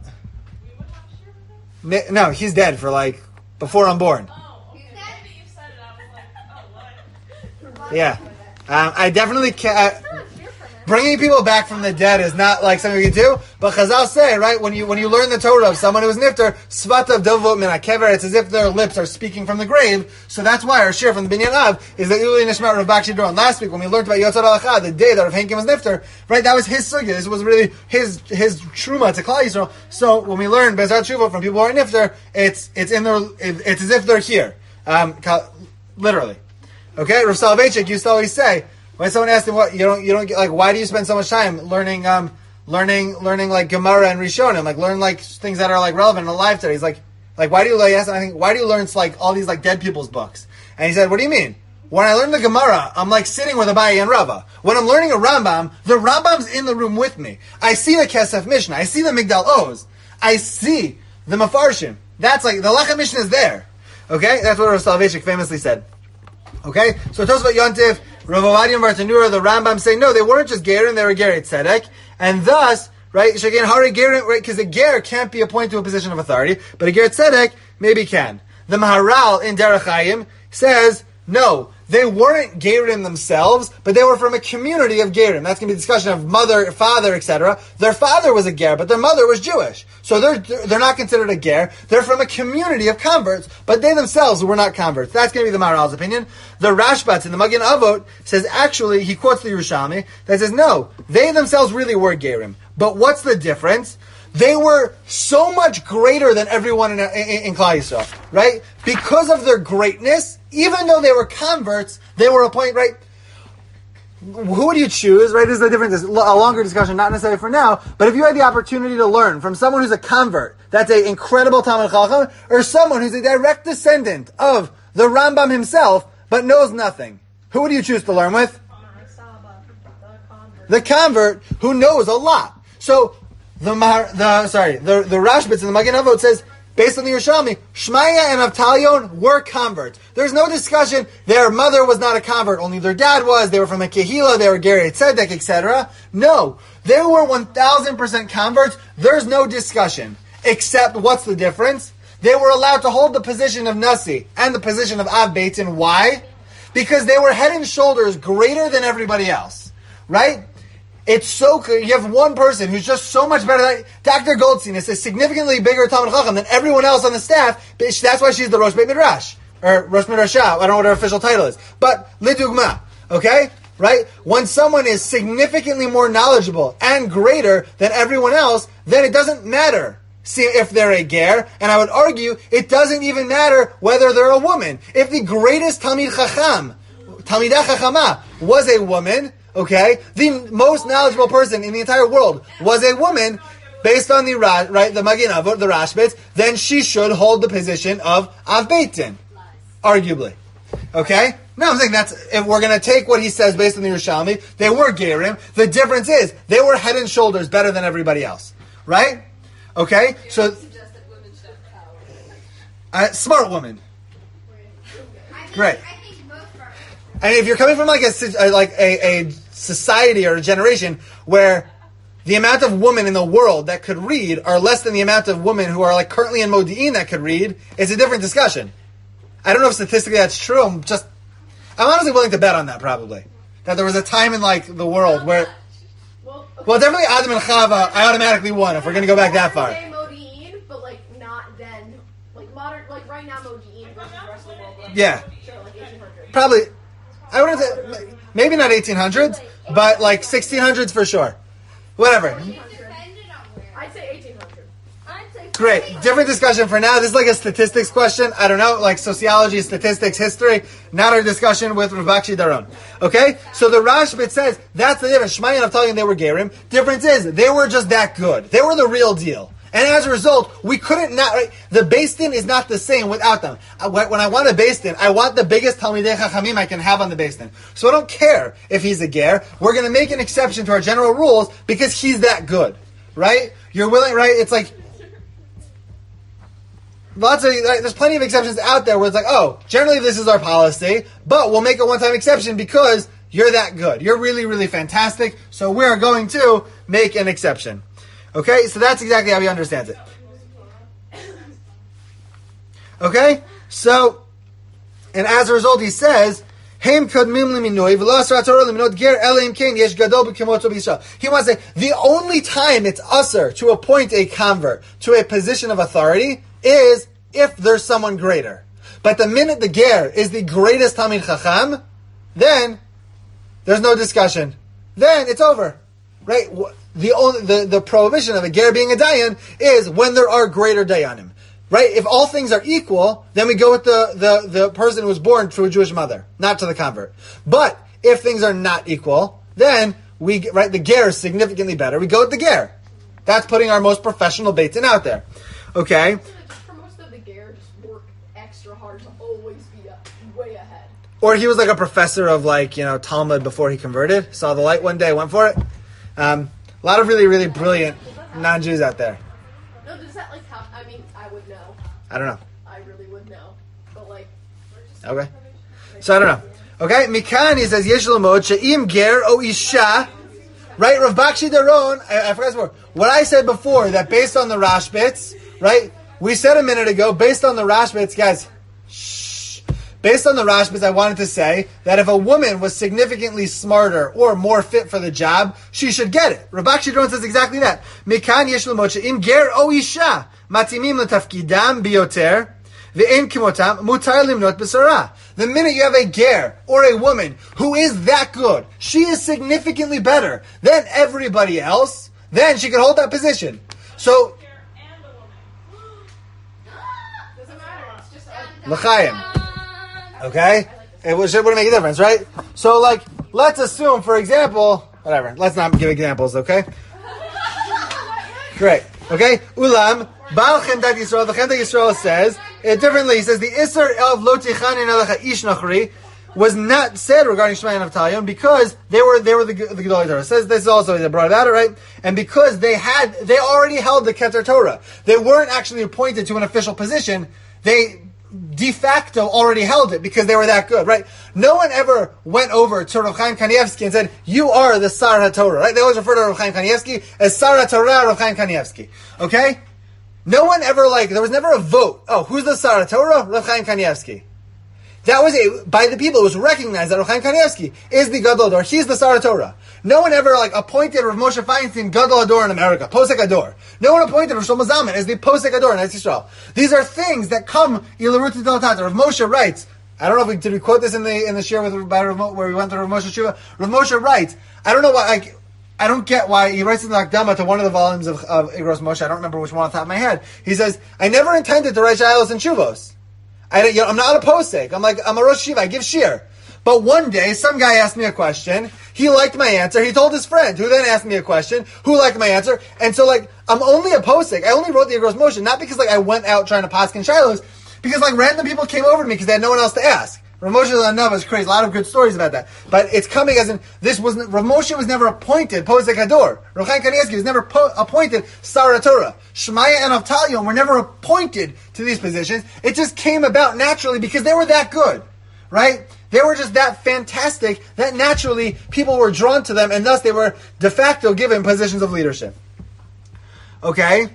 no, he's dead for before I'm born.
Oh, okay. Maybe you said it. I was like, oh, what?
Yeah. I definitely can't. Bringing people back from the dead is not something we can do. But Chazal say, right, when you learn the Torah of someone who is nifter, svatav dovot min hakever, it's as if their lips are speaking from the grave. So that's why our shir from the Binyan Av is that Uli Nishmat Rav Bakshi Doron. Last week when we learned about Yotzar Halacha, the day that Rav Henkin was nifter, right, that was his sugya. This was really his truma to Klal Yisrael. So when we learn Bezrat Shuvah from people who are nifter, it's as if they're here, literally. Okay, Rav Soloveitchik used to always say, when someone asked him, "What you don't get, why do you spend so much time learning Gemara and Rishonim, learn things that are relevant and alive today?" He's like, why do you why do you learn all these dead people's books? And he said, "What do you mean? When I learn the Gemara, I'm sitting with Abaye and Rava. When I'm learning a Rambam, the Rambam's in the room with me. I see the Kesef Mishnah, I see the Migdal Oz, I see the Mefarshim. That's the Lechem Mishnah is there. Okay, that's what Rav Soloveitchik famously said. Okay, so Tosfot Yontif, Rav Ovadia and Bartanura, the Rambam say, no, they weren't just Gerim, they were Gerei Tzedek. And thus, right, Shagin Hari Gerim, right, because a Ger can't be appointed to a position of authority, but a Gerei Tzedek maybe can. The Maharal in Derech Hayim says, no, they weren't Gerim themselves, but they were from a community of Gerim. That's going to be a discussion of mother, father, etc. Their father was a Ger, but their mother was Jewish. So they're not considered a Ger. They're from a community of converts, but they themselves were not converts. That's going to be the Maharal's opinion. The Rashbats in the Magen Avot says, actually, he quotes the Yerushalmi, that says, no, they themselves really were Gerim. But what's the difference? They were so much greater than everyone in Klal Yisrael, right? Because of their greatness, even though they were converts, they were appointed, right? who would you choose, right? This is a longer discussion, not necessarily for now, but if you had the opportunity to learn from someone who's a convert, that's an incredible Talmid Chacham, or someone who's a direct descendant of the Rambam himself, but knows nothing, who would you choose to learn with? The convert who knows a lot. So the Rashbitz in the Magen Avot says, based on the Yerushalmi, Shmaya and Avtalion were converts. There's no discussion. Their mother was not a convert. Only their dad was. They were from a Kehila. They were Gerei Tzedek, etc. No. They were 1,000% converts. There's no discussion. Except, what's the difference? They were allowed to hold the position of Nasi and the position of Av Beitin. Why? Because they were head and shoulders greater than everybody else. Right? It's so clear. You have one person who's just so much better. Dr. Goldstein is a significantly bigger Talmid Chacham than everyone else on the staff. That's why she's the Rosh Beit Midrash. Or Rosh Midrashah. I don't know what her official title is. But, lidugma. Okay? Right? When someone is significantly more knowledgeable and greater than everyone else, then it doesn't matter. See if they're a ger. And I would argue, it doesn't even matter whether they're a woman. If the greatest Talmid Chacham, Talmidah Chachama, was a woman, okay, the most knowledgeable person in the entire world was a woman, based on the Magen Avot, the Rashbitz, then she should hold the position of Av Beitin, arguably. Okay? No, I'm saying if we're going to take what he says based on the Yerushalmi, they were Gerim. The difference is, they were head and shoulders better than everybody else. Right? Okay? So, smart woman. Great. And if you're coming from like a society or a generation where the amount of women in the world that could read are less than the amount of women who are like currently in Modi'in that could read, it's a different discussion. I don't know if statistically that's true. I'm honestly willing to bet on that probably. That there was a time in like the world where, well, definitely Adam and Chava, I automatically won if we're going to go back that far.
Modi'in, but like not then, like modern, like right now Modi'in versus the rest of the world.
Yeah.
Sure, like 1800.
Probably. I wouldn't say, maybe not 1800s, but like 1600s for sure. Whatever.
I'd say 1800.
Great. Different discussion for now. This is like a statistics question. I don't know, like sociology, statistics, history. Not our discussion with Rav Bakshi Daron. Okay? So the Rashbit says, that's the difference. Shmaya and Avtalion, they were Gerim. Difference is, they were just that good. They were the real deal. And as a result, we couldn't not, right? The Beis Din is not the same without them. When I want a Beis Din, I want the biggest Talmidei Chachamim I can have on the Beis Din. So I don't care if he's a ger. We're going to make an exception to our general rules because he's that good. Right? You're willing, right? It's like, there's plenty of exceptions out there where it's like, oh, generally this is our policy, but we'll make a one-time exception because you're that good. You're really, really fantastic. So we're going to make an exception. Okay, so that's exactly how he understands it. Okay, so, and as a result, he says, he wants to say, the only time it's usher to appoint a convert to a position of authority is if there's someone greater. But the minute the ger is the greatest Talmid Chacham, then there's no discussion. Then it's over. Right? The prohibition of a ger being a dayan is when there are greater dayanim. Right? If all things are equal, then we go with the person who was born to a Jewish mother, not to the convert. But if things are not equal, then the ger is significantly better. We go with the ger. That's putting our most professional beitin out there. Okay?
For most of the ger, just work extra hard to always be way ahead.
Or he was like a professor of Talmud before he converted. Saw the light one day, went for it. A lot of really, really brilliant non-Jews out there.
No, does that help? I mean, I would know.
I don't know.
I really would know. But
okay. So I don't know. Okay, Mikan, he says, Yesh Lamod, She'im Ger O Isha. Right, Rav Bakshi Daron, I forgot before. What I said before, that based on the Rashbitz, right? We said a minute ago, based on the Rashbitz, guys, based on the Rashbitz, I wanted to say that if a woman was significantly smarter or more fit for the job, she should get it. Rav Bakshi Daron says exactly that. Mikan Yesh Lamod, She'im Ger O Isha. Matimim letafkidam bioter, ve'en kimotam mutar limnot b'sarah. The minute you have a ger or a woman who is that good, she is significantly better than everybody else, then she can hold that position. So,
doesn't matter. It's just
l'chaim. Okay? It wouldn't make a difference, right? So, let's assume, for example, whatever. Let's not give examples, okay? Great. Okay? Ulam, Baal Chendat Yisrael, the Chendat Yisrael says, differently, he says, the Isser of Lo Tichanin Alecha Ish Nachri was not said regarding Shmai and Avtalion because they were the Gedolei Torah. It says this also, they brought about it, right? And because they already held the Keter Torah. They weren't actually appointed to an official position. They de facto already held it because they were that good, right? No one ever went over to Rav Chaim Kanievsky and said, you are the Sar HaTorah, right? They always refer to Rav Chaim Kanievsky as Sar HaTorah Rav Chaim Kanievsky, okay? No one ever, there was never a vote. Oh, who's the Sar HaTorah? Rav Chaim Kanievsky. That was by the people, it was recognized that Rav Chaim Kanievsky is the Gadol Ador. He's the Sar HaTorah. No one ever appointed Rav Moshe Feinstein Gadol Ador in America, Posek Ador. No one appointed Rav Shlomo Zalman as the Posek Ador in Eretz Yisrael. These are things that come Ilaruti Del Tata. Rav Moshe writes, I don't know if did we quote this in the share where we went to Rav Moshe Shua. Rav Moshe writes, I don't know why, I don't get why, he writes in the Akdama to one of the volumes of Igros Moshe, I don't remember which one off the top of my head. He says, I never intended to write Shailos and Shuvos. I'm not a posek. I'm a Rosh Shiva. I give shir. But one day, some guy asked me a question. He liked my answer. He told his friend, who then asked me a question, who liked my answer. And so, I'm only a posek. I only wrote the Igros Moshe, not because, I went out trying to paskin shilos, because, random people came over to me because they had no one else to ask. Rav Moshe Zanava is crazy. A lot of good stories about that. But it's coming as in, Rav Moshe was never appointed Posek Hador. Rav Chaim Kanievsky was never appointed Sar HaTorah. Shmaya and Avtalion were never appointed to these positions. It just came about naturally because they were that good. Right? They were just that fantastic that naturally people were drawn to them and thus they were de facto given positions of leadership. Okay?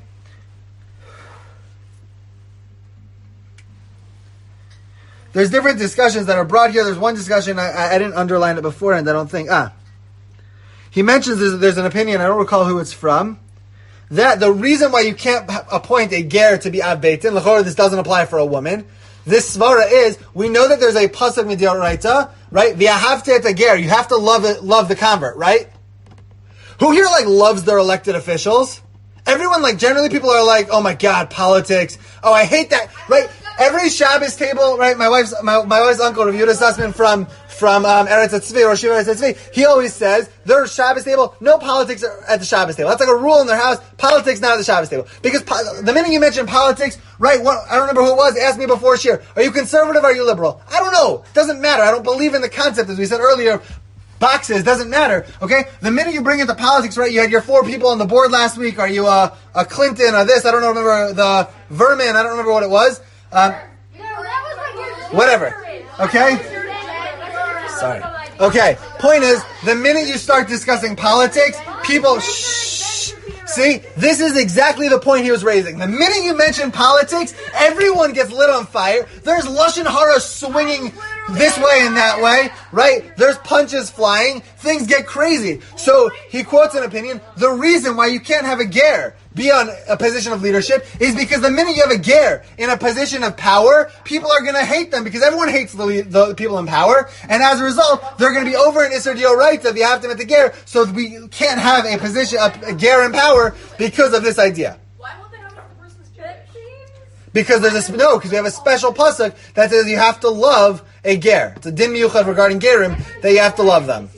There's different discussions that are brought here. There's one discussion, I didn't underline it beforehand, I don't think. He mentions there's an opinion, I don't recall who it's from, that the reason why you can't appoint a ger to be Av Beit Din, l'chorah this doesn't apply for a woman, this svara is, we know that there's a pasuk mid'oraita, right? V'ahavte et ger, you have to love the convert, right? Who here loves their elected officials? Everyone, generally people are oh my god, politics, oh I hate that, right? Every Shabbos table, right? My wife's uncle, Rav Yehuda Sussman from Eretz Tzvi or Shiva Eretz Tzvi, he always says their Shabbos table, no politics at the Shabbos table. That's a rule in their house. Politics not at the Shabbos table because the minute you mention politics, right? I don't remember who it was. Asked me before shir, are you conservative? Or are you liberal? I don't know. It doesn't matter. I don't believe in the concept, as we said earlier. Boxes doesn't matter. Okay, the minute you bring into politics, right? You had your 4 people on the board last week. Are you a Clinton or this? I don't remember the Vermin. I don't remember what it was. Whatever. Okay? Sorry. Okay. Point is, the minute you start discussing politics, people shh. See? This is exactly the point he was raising. The minute you mention politics, everyone gets lit on fire. There's Lashon Hara swinging this way and that way, right? There's punches flying. Things get crazy. So, he quotes an opinion. The reason why you can't have a ger be on a position of leadership is because the minute you have a ger in a position of power, people are going to hate them because everyone hates the people in power, and as a result, they're going to be over in Isser D'Oraita if you have them at the ger, so we can't have a position, a ger in power because of this idea.
Why won't they have the person's pet?
Because because we have a special pasuk that says you have to love a ger. It's a din miyuchad regarding gerim that you have to love them.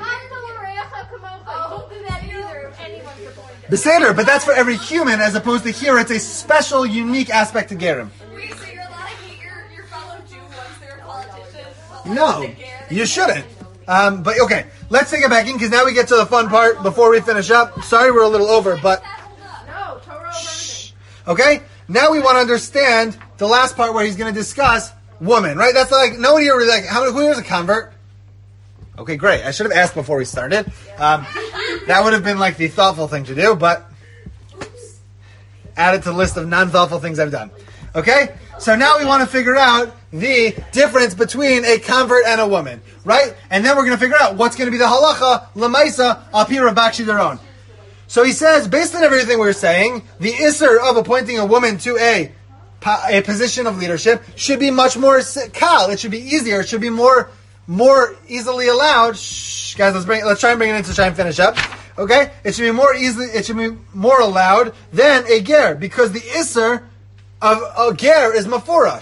Beseder, but that's for every human, as opposed to here, it's a special, unique aspect to gerim.
Wait, so you're allowed to hate your fellow Jew once they're a politician?
No, you shouldn't. But okay, let's take it back in, because now we get to the fun part before we finish up. Sorry we're a little over, but...
No, Torah over everything.
Okay, now we want to understand the last part where he's going to discuss woman, right? That's no one here really who here is a convert? Okay, great. I should have asked before we started. That would have been the thoughtful thing to do, but add it to the list of non-thoughtful things I've done. Okay? So now we want to figure out the difference between a convert and a woman, right? And then we're going to figure out what's going to be the halacha, lemaisa, apira bakshi daron. So he says, based on everything we're saying, the isser of appointing a woman to a position of leadership should be much more kal. It should be easier. It should be more easily allowed. Shh, guys, let's try and bring it in to try and finish up. Okay? It should be more allowed than a ger, because the isser of a ger is mafurash.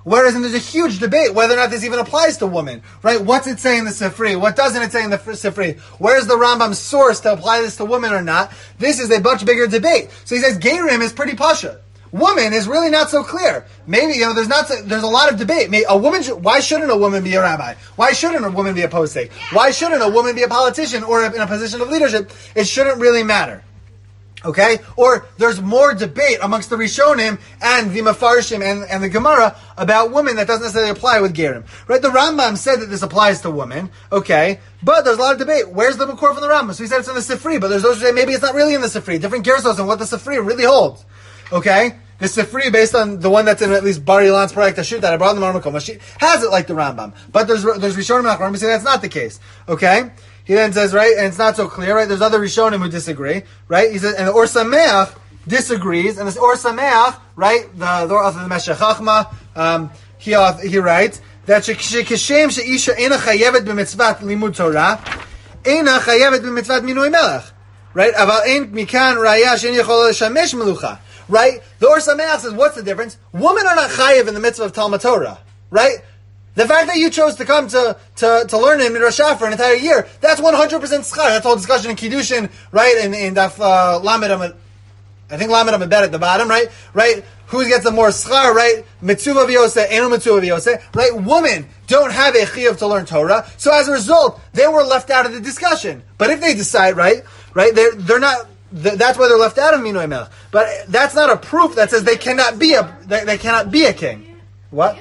Whereas there's a huge debate whether or not this even applies to women, right? What's it say in the Sifri? What doesn't it say in the Sifri? Where's the Rambam's source to apply this to women or not? This is a much bigger debate. So he says Gerim is pretty pasha. Woman is really not so clear. Maybe, there's a lot of debate. Why shouldn't a woman be a rabbi? Why shouldn't a woman be a posek? Why shouldn't a woman be a politician or in a position of leadership? It shouldn't really matter. Okay? Or there's more debate amongst the Rishonim and the Mefarshim and the Gemara about women that doesn't necessarily apply with Gerim. Right? The Rambam said that this applies to women. Okay? But there's a lot of debate. Where's the Makor from the Rambam? So he said it's in the Sifri, but there's those who say maybe it's not really in the Sifri. Different Gersos and what the Sifri really holds. Okay? The Sifri, based on the one that's in at least Bar Ilan's project Ashut that I brought in the Marmakom, she has it like the Rambam. But there's Rishonim and Acharonim who say that's not the case. Okay? He then says, right, and it's not so clear, right? There's other Rishonim who disagree, right? He says, and the Or Sameach disagrees, and this Or Sameach, right, the author of the Meshech Chachma, he writes that Shekishem she'isha ena chayevet b'mitzvat limud Torah, ena chayevet b'mitzvat minui melech, right? Aval ein mikan raya she'en yachol l'shamesh melucha, right? The Or Sameach says, what's the difference? Women are not chayev in the mitzvah of Talmud Torah, right? The fact that you chose to come to learn in Midrash for an entire year, that's 100% schar. That's the whole discussion in Kiddushin, right? In Daf Lamed Amud, I think Lamed Amud Bet at the bottom, right? Right? Who gets the more schar, right? Mitzvah v'yoseh, enu mitzvah v'yoseh, right? Women don't have a chiyuv to learn Torah, so as a result, they were left out of the discussion. But if they decide, right, they're not. That's why they're left out of Minui Melech. But that's not a proof that says they cannot be a king. What?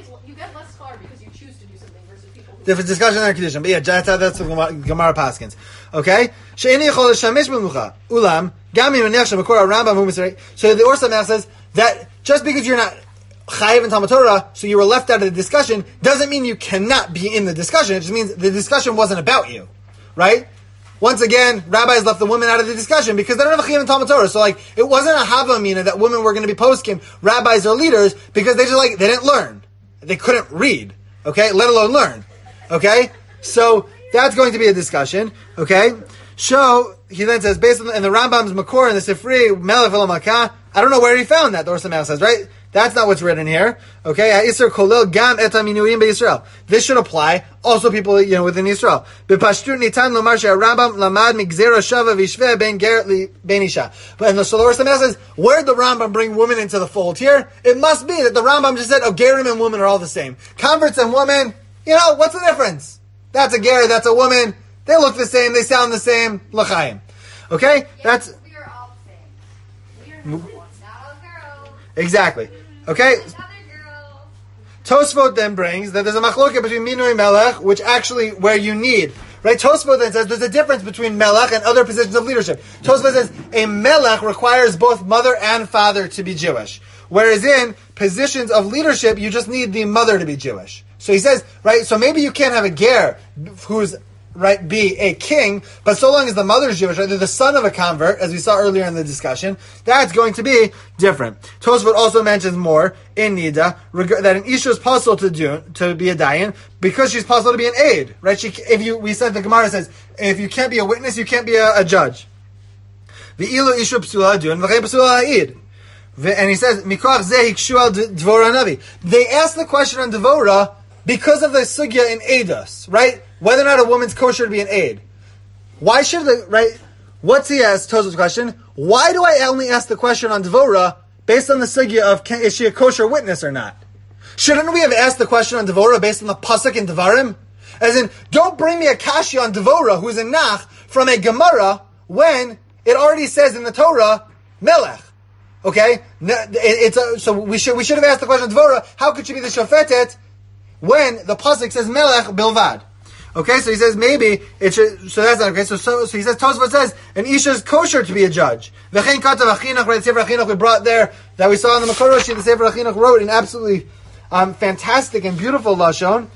Different discussion on Kedushin, but yeah, that's the Gemara Paskins. Okay? She'eni yachol l'shamesh b'melucha. Ulam, gam im nech she'makor Rambam hu mitzvah. So the Or Sameach says that just because you're not chayiv in Talmud Torah, so you were left out of the discussion, doesn't mean you cannot be in the discussion. It just means the discussion wasn't about you. Right? Once again, rabbis left the women out of the discussion because they don't have a chayiv in Talmud Torah. So it wasn't a havamina that women were going to be poskim, rabbis or leaders, because they didn't learn. They couldn't read. Okay? Let alone learn. Okay, so that's going to be a discussion. Okay, so he then says based on the Rambam's Makor and the Sifri Melech V'Lamakah. I don't know where he found that. The Or Sameach says, right? That's not what's written here. Okay, Ha'Isur Kolel Gam Et HaMinuim BeYisrael. This should apply also people within Israel. B'Pashtut Nitan Lomar Rambam Lamad Migzera Shava V'Ishveh Ben Ger Ben Isha. But the Or Sameach says, where did the Rambam bring women into the fold here? It must be that the Rambam just said, Gerim and women are all the same. Converts and women. What's the difference? That's a ger, that's a woman. They look the same, they sound the same. L'chaim. Okay?
Yeah,
that's...
we are all the same. We are not all girls.
Exactly. Okay?
Another girl.
Tosfot then brings that there's a machloket between Minui Melech, which actually, where you need. Right? Tosfot then says there's a difference between Melech and other positions of leadership. Tosfot says a Melech requires both mother and father to be Jewish. Whereas in positions of leadership, you just need the mother to be Jewish. So he says, right, so maybe you can't have a ger who's, right, be a king, but so long as the mother's Jewish, right, they're the son of a convert, as we saw earlier in the discussion, that's going to be different. Tosfot also mentions more in Nida, that an Isha is possible to be a dayan, because she's possible to be an aid, right? We said, the Gemara says, if you can't be a witness, you can't be a judge. V'ilu Isha psula dun, v'chei psula ha'id. And he says, Mikov zeh hikshu al Dvorah Navi. They asked the question on Dvorah, because of the sugya in Eidos, right? Whether or not a woman's kosher to be an aid. Why should right? What's he asked, Tosfot's question? Why do I only ask the question on Dvorah based on the sugya of is she a kosher witness or not? Shouldn't we have asked the question on Dvorah based on the pasuk in Devarim? As in, don't bring me a kashi on Dvorah who's a nach from a Gemara when it already says in the Torah, Melech. Okay? So we should have asked the question on Dvorah, how could she be the shofetet when the pasuk says Melech Bilvad? Okay, so he says maybe it should. So that's not okay. So he says Tosfot says an isha is kosher to be a judge. V'chein katav achinuch, right? Sefer Achinuch we brought there that we saw in the Makor Rashi. The Sefer Achinuch wrote in absolutely fantastic and beautiful lashon.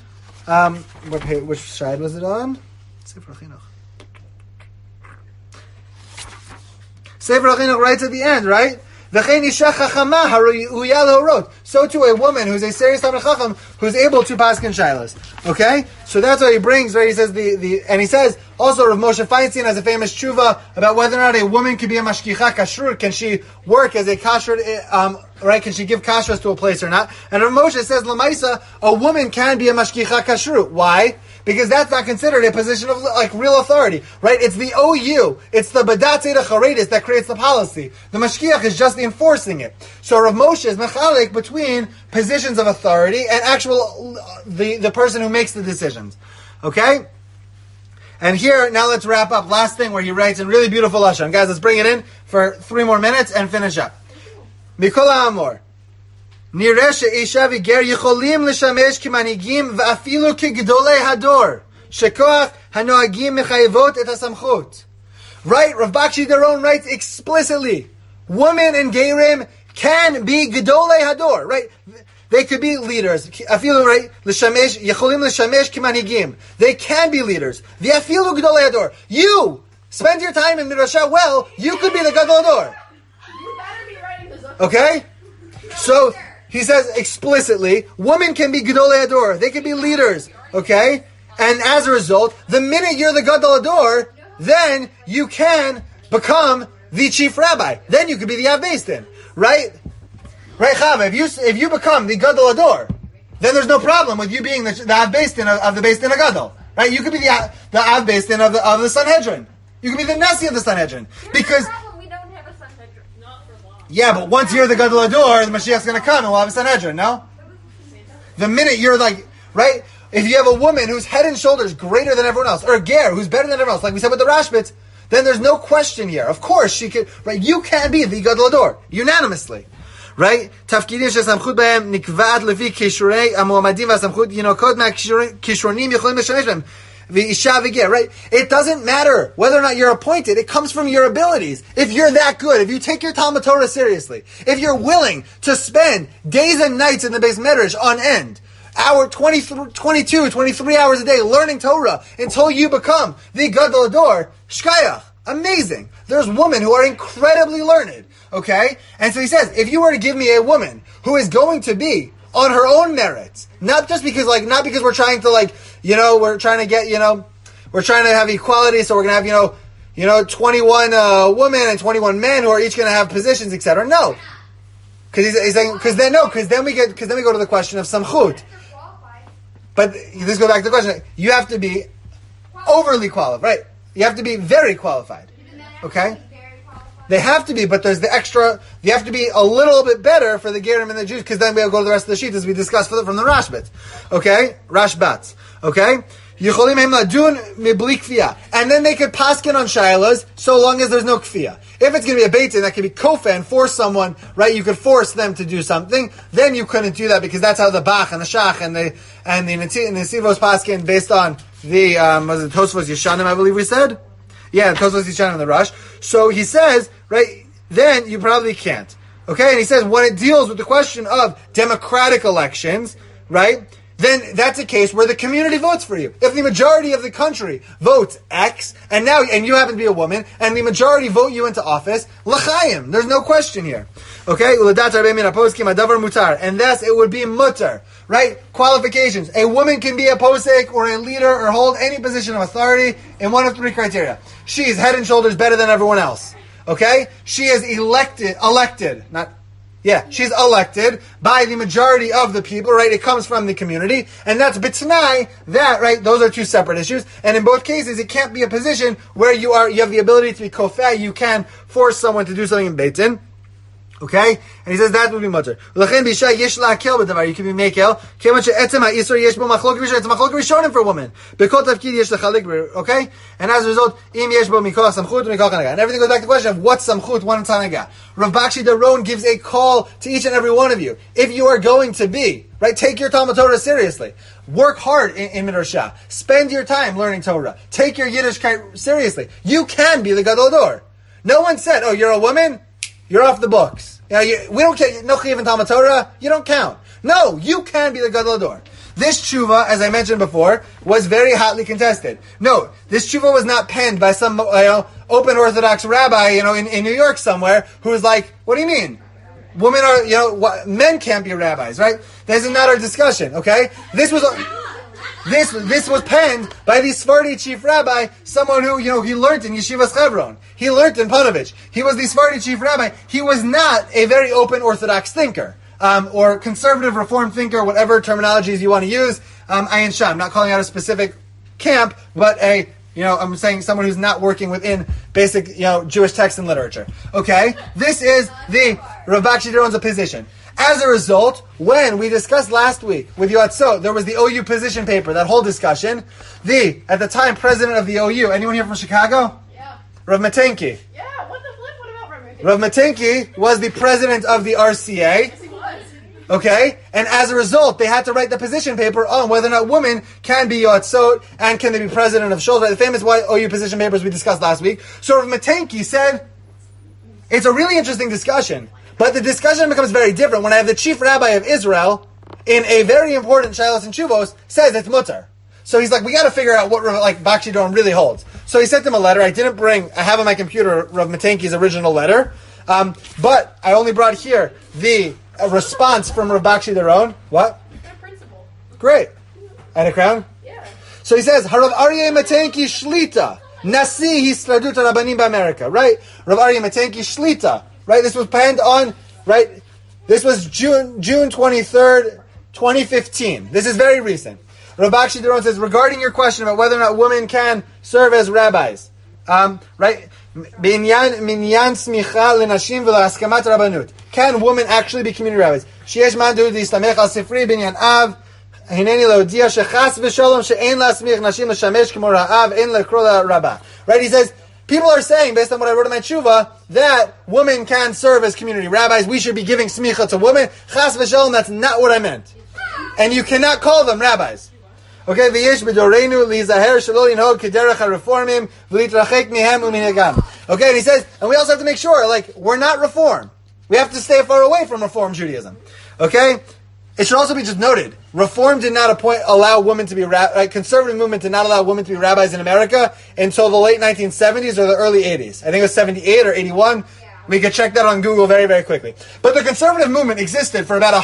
Which side was it on? Sefer Achinuch. Sefer Achinuch writes at the end, right? V'chein isha chachama haruya lehorot. So too a woman who's a serious Talmid Chacham who's able to paskin shaylas. Okay? So that's what he brings, right? He says and he says also Rav Moshe Feinstein has a famous tshuva about whether or not a woman can be a mashkicha kashrut. Can she work as a kashrut, right? Can she give kashrus to a place or not? And Rav Moshe says, Lamaisa, a woman can be a mashkicha kashrut. Why? Because that's not considered a position of like real authority, right? It's the OU, it's the Badat Zeta Charedis that creates the policy. The Mashkiach is just enforcing it. So Rav Moshe is mechalik between positions of authority and actual the person who makes the decisions. Okay? And here, now let's wrap up. Last thing where he writes in really beautiful Lashon. Guys, let's bring it in for 3 more minutes and finish up. Mikola Amor. נראה שאישה וגר יכולים לשמש כמנהיגים ואפילו כגדולי הדור, שכוח הנוהגים מחייבות את הסמכות. Right? Rav Bakshi Doron writes explicitly, women and gerim can be gedolei hador, right? They could be leaders. Afilu, right? L'shamesh, יכולים לשמש כמנהיגים. They can be leaders. ואפילו גדולי הדור. You spend your time in Midrasha well, you could be the gadol hador.
You better be writing this up.
Okay? So, he says explicitly, women can be Gedolei Hador. They can be leaders. Okay? And as a result, the minute you're the Gadol Hador, then you can become the chief rabbi. Then you could be the Av Beis Din. Right? Right, Chava? If you become the Gadol Hador, then there's no problem with you being the Av Beis Din of the Beis Din Gadol. Right? You could be the Av Beis Din of the Sanhedrin. You could be the Nasi of the Sanhedrin. Because yeah, but once you're the Gadol Hador, the Mashiach's going to come and we'll have a Sanhedrin, no? The minute you're like, right? If you have a woman who's head and shoulders greater than everyone else, or a ger who's better than everyone else, like we said with the Rashbitz, then there's no question here. Of course, she could, right? You can be the Gadol Hador, unanimously. Right? Tafkidim shesamchut b'hem nikvat levi kishurei amuamadim v'asamchut yinokot ma'kishronim yicholim l'shamesh b'hem. Right? It doesn't matter whether or not you're appointed. It comes from your abilities. If you're that good, if you take your Talmud Torah seriously, if you're willing to spend days and nights in the Beis Medrash on end, 22, 23 hours a day learning Torah until you become the Gadol Hador, Shkayach. Amazing. There's women who are incredibly learned. Okay? And so he says, if you were to give me a woman who is going to be on her own merits, not because we're trying to we're trying to get, we're trying to have equality, so we're going to have, 21 women and 21 men who are each going to have positions, etc. No. Because he's saying, because then we go to the question of samchut. But this goes back to the question. You have to be overly qualified, right? You have to be very qualified. Okay? They have to be, but there's the extra, you have to be a little bit better for the Gerim and the Jews, because then we'll go to the rest of the sheet as we discussed from the Rashbats. Okay? Rashbats. Okay? Yicholim hem ladun mibli kfiyah. And then they could paskin on shaylas, so long as there's no kfiyah. If it's going to be a beit din that can be kofa and force someone, right, you could force them to do something, then you couldn't do that, because that's how the Bach and the Shach and the Nesivos paskin based on the, was it Tosfos Yeshanim, I believe we said? Yeah, Tosfos Yeshanim and the Rush. So he says, right, then you probably can't. Okay? And he says, when it deals with the question of democratic elections, right, then that's a case where the community votes for you. If the majority of the country votes X, and you happen to be a woman, and the majority vote you into office, l'chaim. There's no question here. Okay? And thus it would be mutter. Right? Qualifications. A woman can be a posek or a leader or hold any position of authority in one of 3 criteria. She is head and shoulders better than everyone else. Okay? She is she's elected by the majority of the people, right? It comes from the community, and that's b'tnai, that, right? Those are 2 separate issues, and in both cases, it can't be a position where you have the ability to be kofeh, you can force someone to do something in Beit Din. Okay? And he says that would be mutter. You can be mekel. It's machlok rishonim for a woman. Okay? And as a result, and everything goes back to the question of what's samchut, one tanaga. Rav Bakshi Doron gives a call to each and every one of you. If you are going to be, right, take your Talmud Torah seriously. Work hard in Midrashah. Spend your time learning Torah. Take your Yiddishkeit seriously. You can be the Gadol Hador. No one said, oh, you're a woman? You're off the books. We don't care. No chiyuv in Talmud Torah. You don't count. No, you can be the Gadol Hador. This tshuva, as I mentioned before, was very hotly contested. Note, this tshuva was not penned by some open Orthodox rabbi, in New York somewhere, who's like, what do you mean? Women are, men can't be rabbis, right? This is not our discussion, okay? This was penned by the Sephardi chief rabbi, someone who, he learned in Yeshivas Hebron. He learned in Panovich. He was the Sephardi chief rabbi. He was not a very open Orthodox thinker, or conservative Reform thinker, whatever terminologies you want to use. Ayin Shah. I'm not calling out a specific camp, but I'm saying someone who's not working within basic, Jewish text and literature. Okay? This is the Rav Bakshi Doron's position. As a result, when we discussed last week with Yoatzot, there was the OU position paper, that whole discussion. At the time, president of the OU, anyone here from Chicago?
Yeah.
Rav Matenki.
Yeah, what the flip? What about Rav Matenki?
Rav Matenki was the president of the RCA.
Yes, he was.
Okay? And as a result, they had to write the position paper on whether or not women can be Yoatzot and can they be president of Shul, right? The famous OU position papers we discussed last week. So Rav Matenki said, it's a really interesting discussion, but the discussion becomes very different when I have the chief rabbi of Israel in a very important Shilas and Chuvos says it's mutar. So he's like, we got to figure out what Bakshi Doron really holds. So he sent him a letter. I have on my computer Rav Matenki's original letter, but I only brought here the response from Rav Bakshi Doron. What?
Good principle.
Great. And a crown?
Yeah.
So he says, Harav Aryeh Matenki Shlita, Nasi Histradut Rabbanim B'Amerika, right? Rav Aryeh Matenki Shlita, right? This was penned on, right? This was June 23rd, 2015. This is very recent. Rav Bakshi Doron says, regarding your question about whether or not women can serve as rabbis, right? Minyan smicha lenashim v'la'askamat rabbanut. Can women actually be community rabbis? Sheyesh man du d'istamech al sifri binyan av. Hineni leodia shechas v'shalom she'en la'asmich nashim l'shamesh k'mor ha'av en le'kro la'rabbah. Right? He says, people are saying, based on what I wrote in my tshuva, that women can serve as community rabbis. We should be giving smicha to women. Chas v'shalom, that's not what I meant. And you cannot call them rabbis. Okay, v'yesh b'doreinu lizaher shelo linhog k'derech ha-reformim v'litrachek mihem u'minhagam. Okay, and he says, and we also have to make sure, we're not Reform. We have to stay far away from Reform Judaism. Okay? It should also be just noted, Reform did not allow women to be conservative movement did not allow women to be rabbis in America until the late 1970s or the early 80s. I think it was 78 or 81. Yeah. We could check that on Google very, very quickly. But the conservative movement existed for about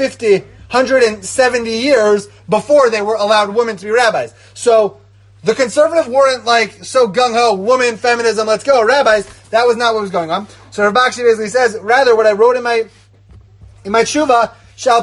170 years before they were allowed women to be rabbis. So the conservatives weren't so gung-ho, woman, feminism, let's go, rabbis. That was not what was going on. So Rav Bakshi basically says, rather what I wrote in my tshuva, a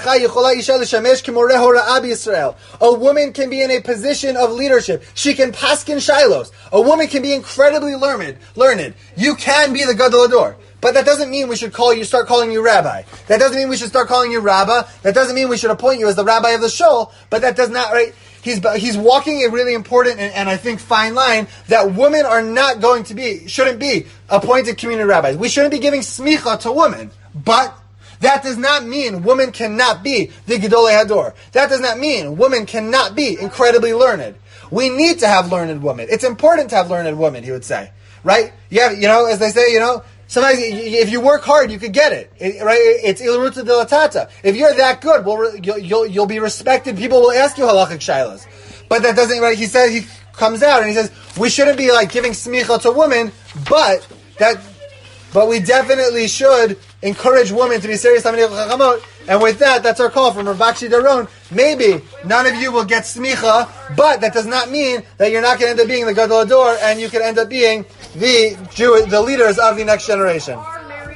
woman can be in a position of leadership. She can paskin shilos. A woman can be incredibly learned. You can be the Gadol Hador. But that doesn't mean we should start calling you rabbi. That doesn't mean we should start calling you rabbah. That doesn't mean we should appoint you as the rabbi of the shul. But that does not, right? He's walking a really important and I think fine line that women shouldn't be appointed community rabbis. We shouldn't be giving smicha to women. But that does not mean women cannot be the Gedolei Hador. That does not mean women cannot be incredibly learned. We need to have learned women. It's important to have learned women, he would say. Right? As they say, sometimes if you work hard, you could get it. Right? It's ilruta dilatata. If you're that good, you'll be respected. People will ask you halachic shilas. But that doesn't, right? He comes out and he says, we shouldn't be giving smicha to women, but we definitely should encourage women to be serious. And with that, that's our call from Rav Bakshi Doron. Maybe none of you will get smicha, but that does not mean that you're not going to end up being the Gadol Hador and you can end up being the leaders of the next generation.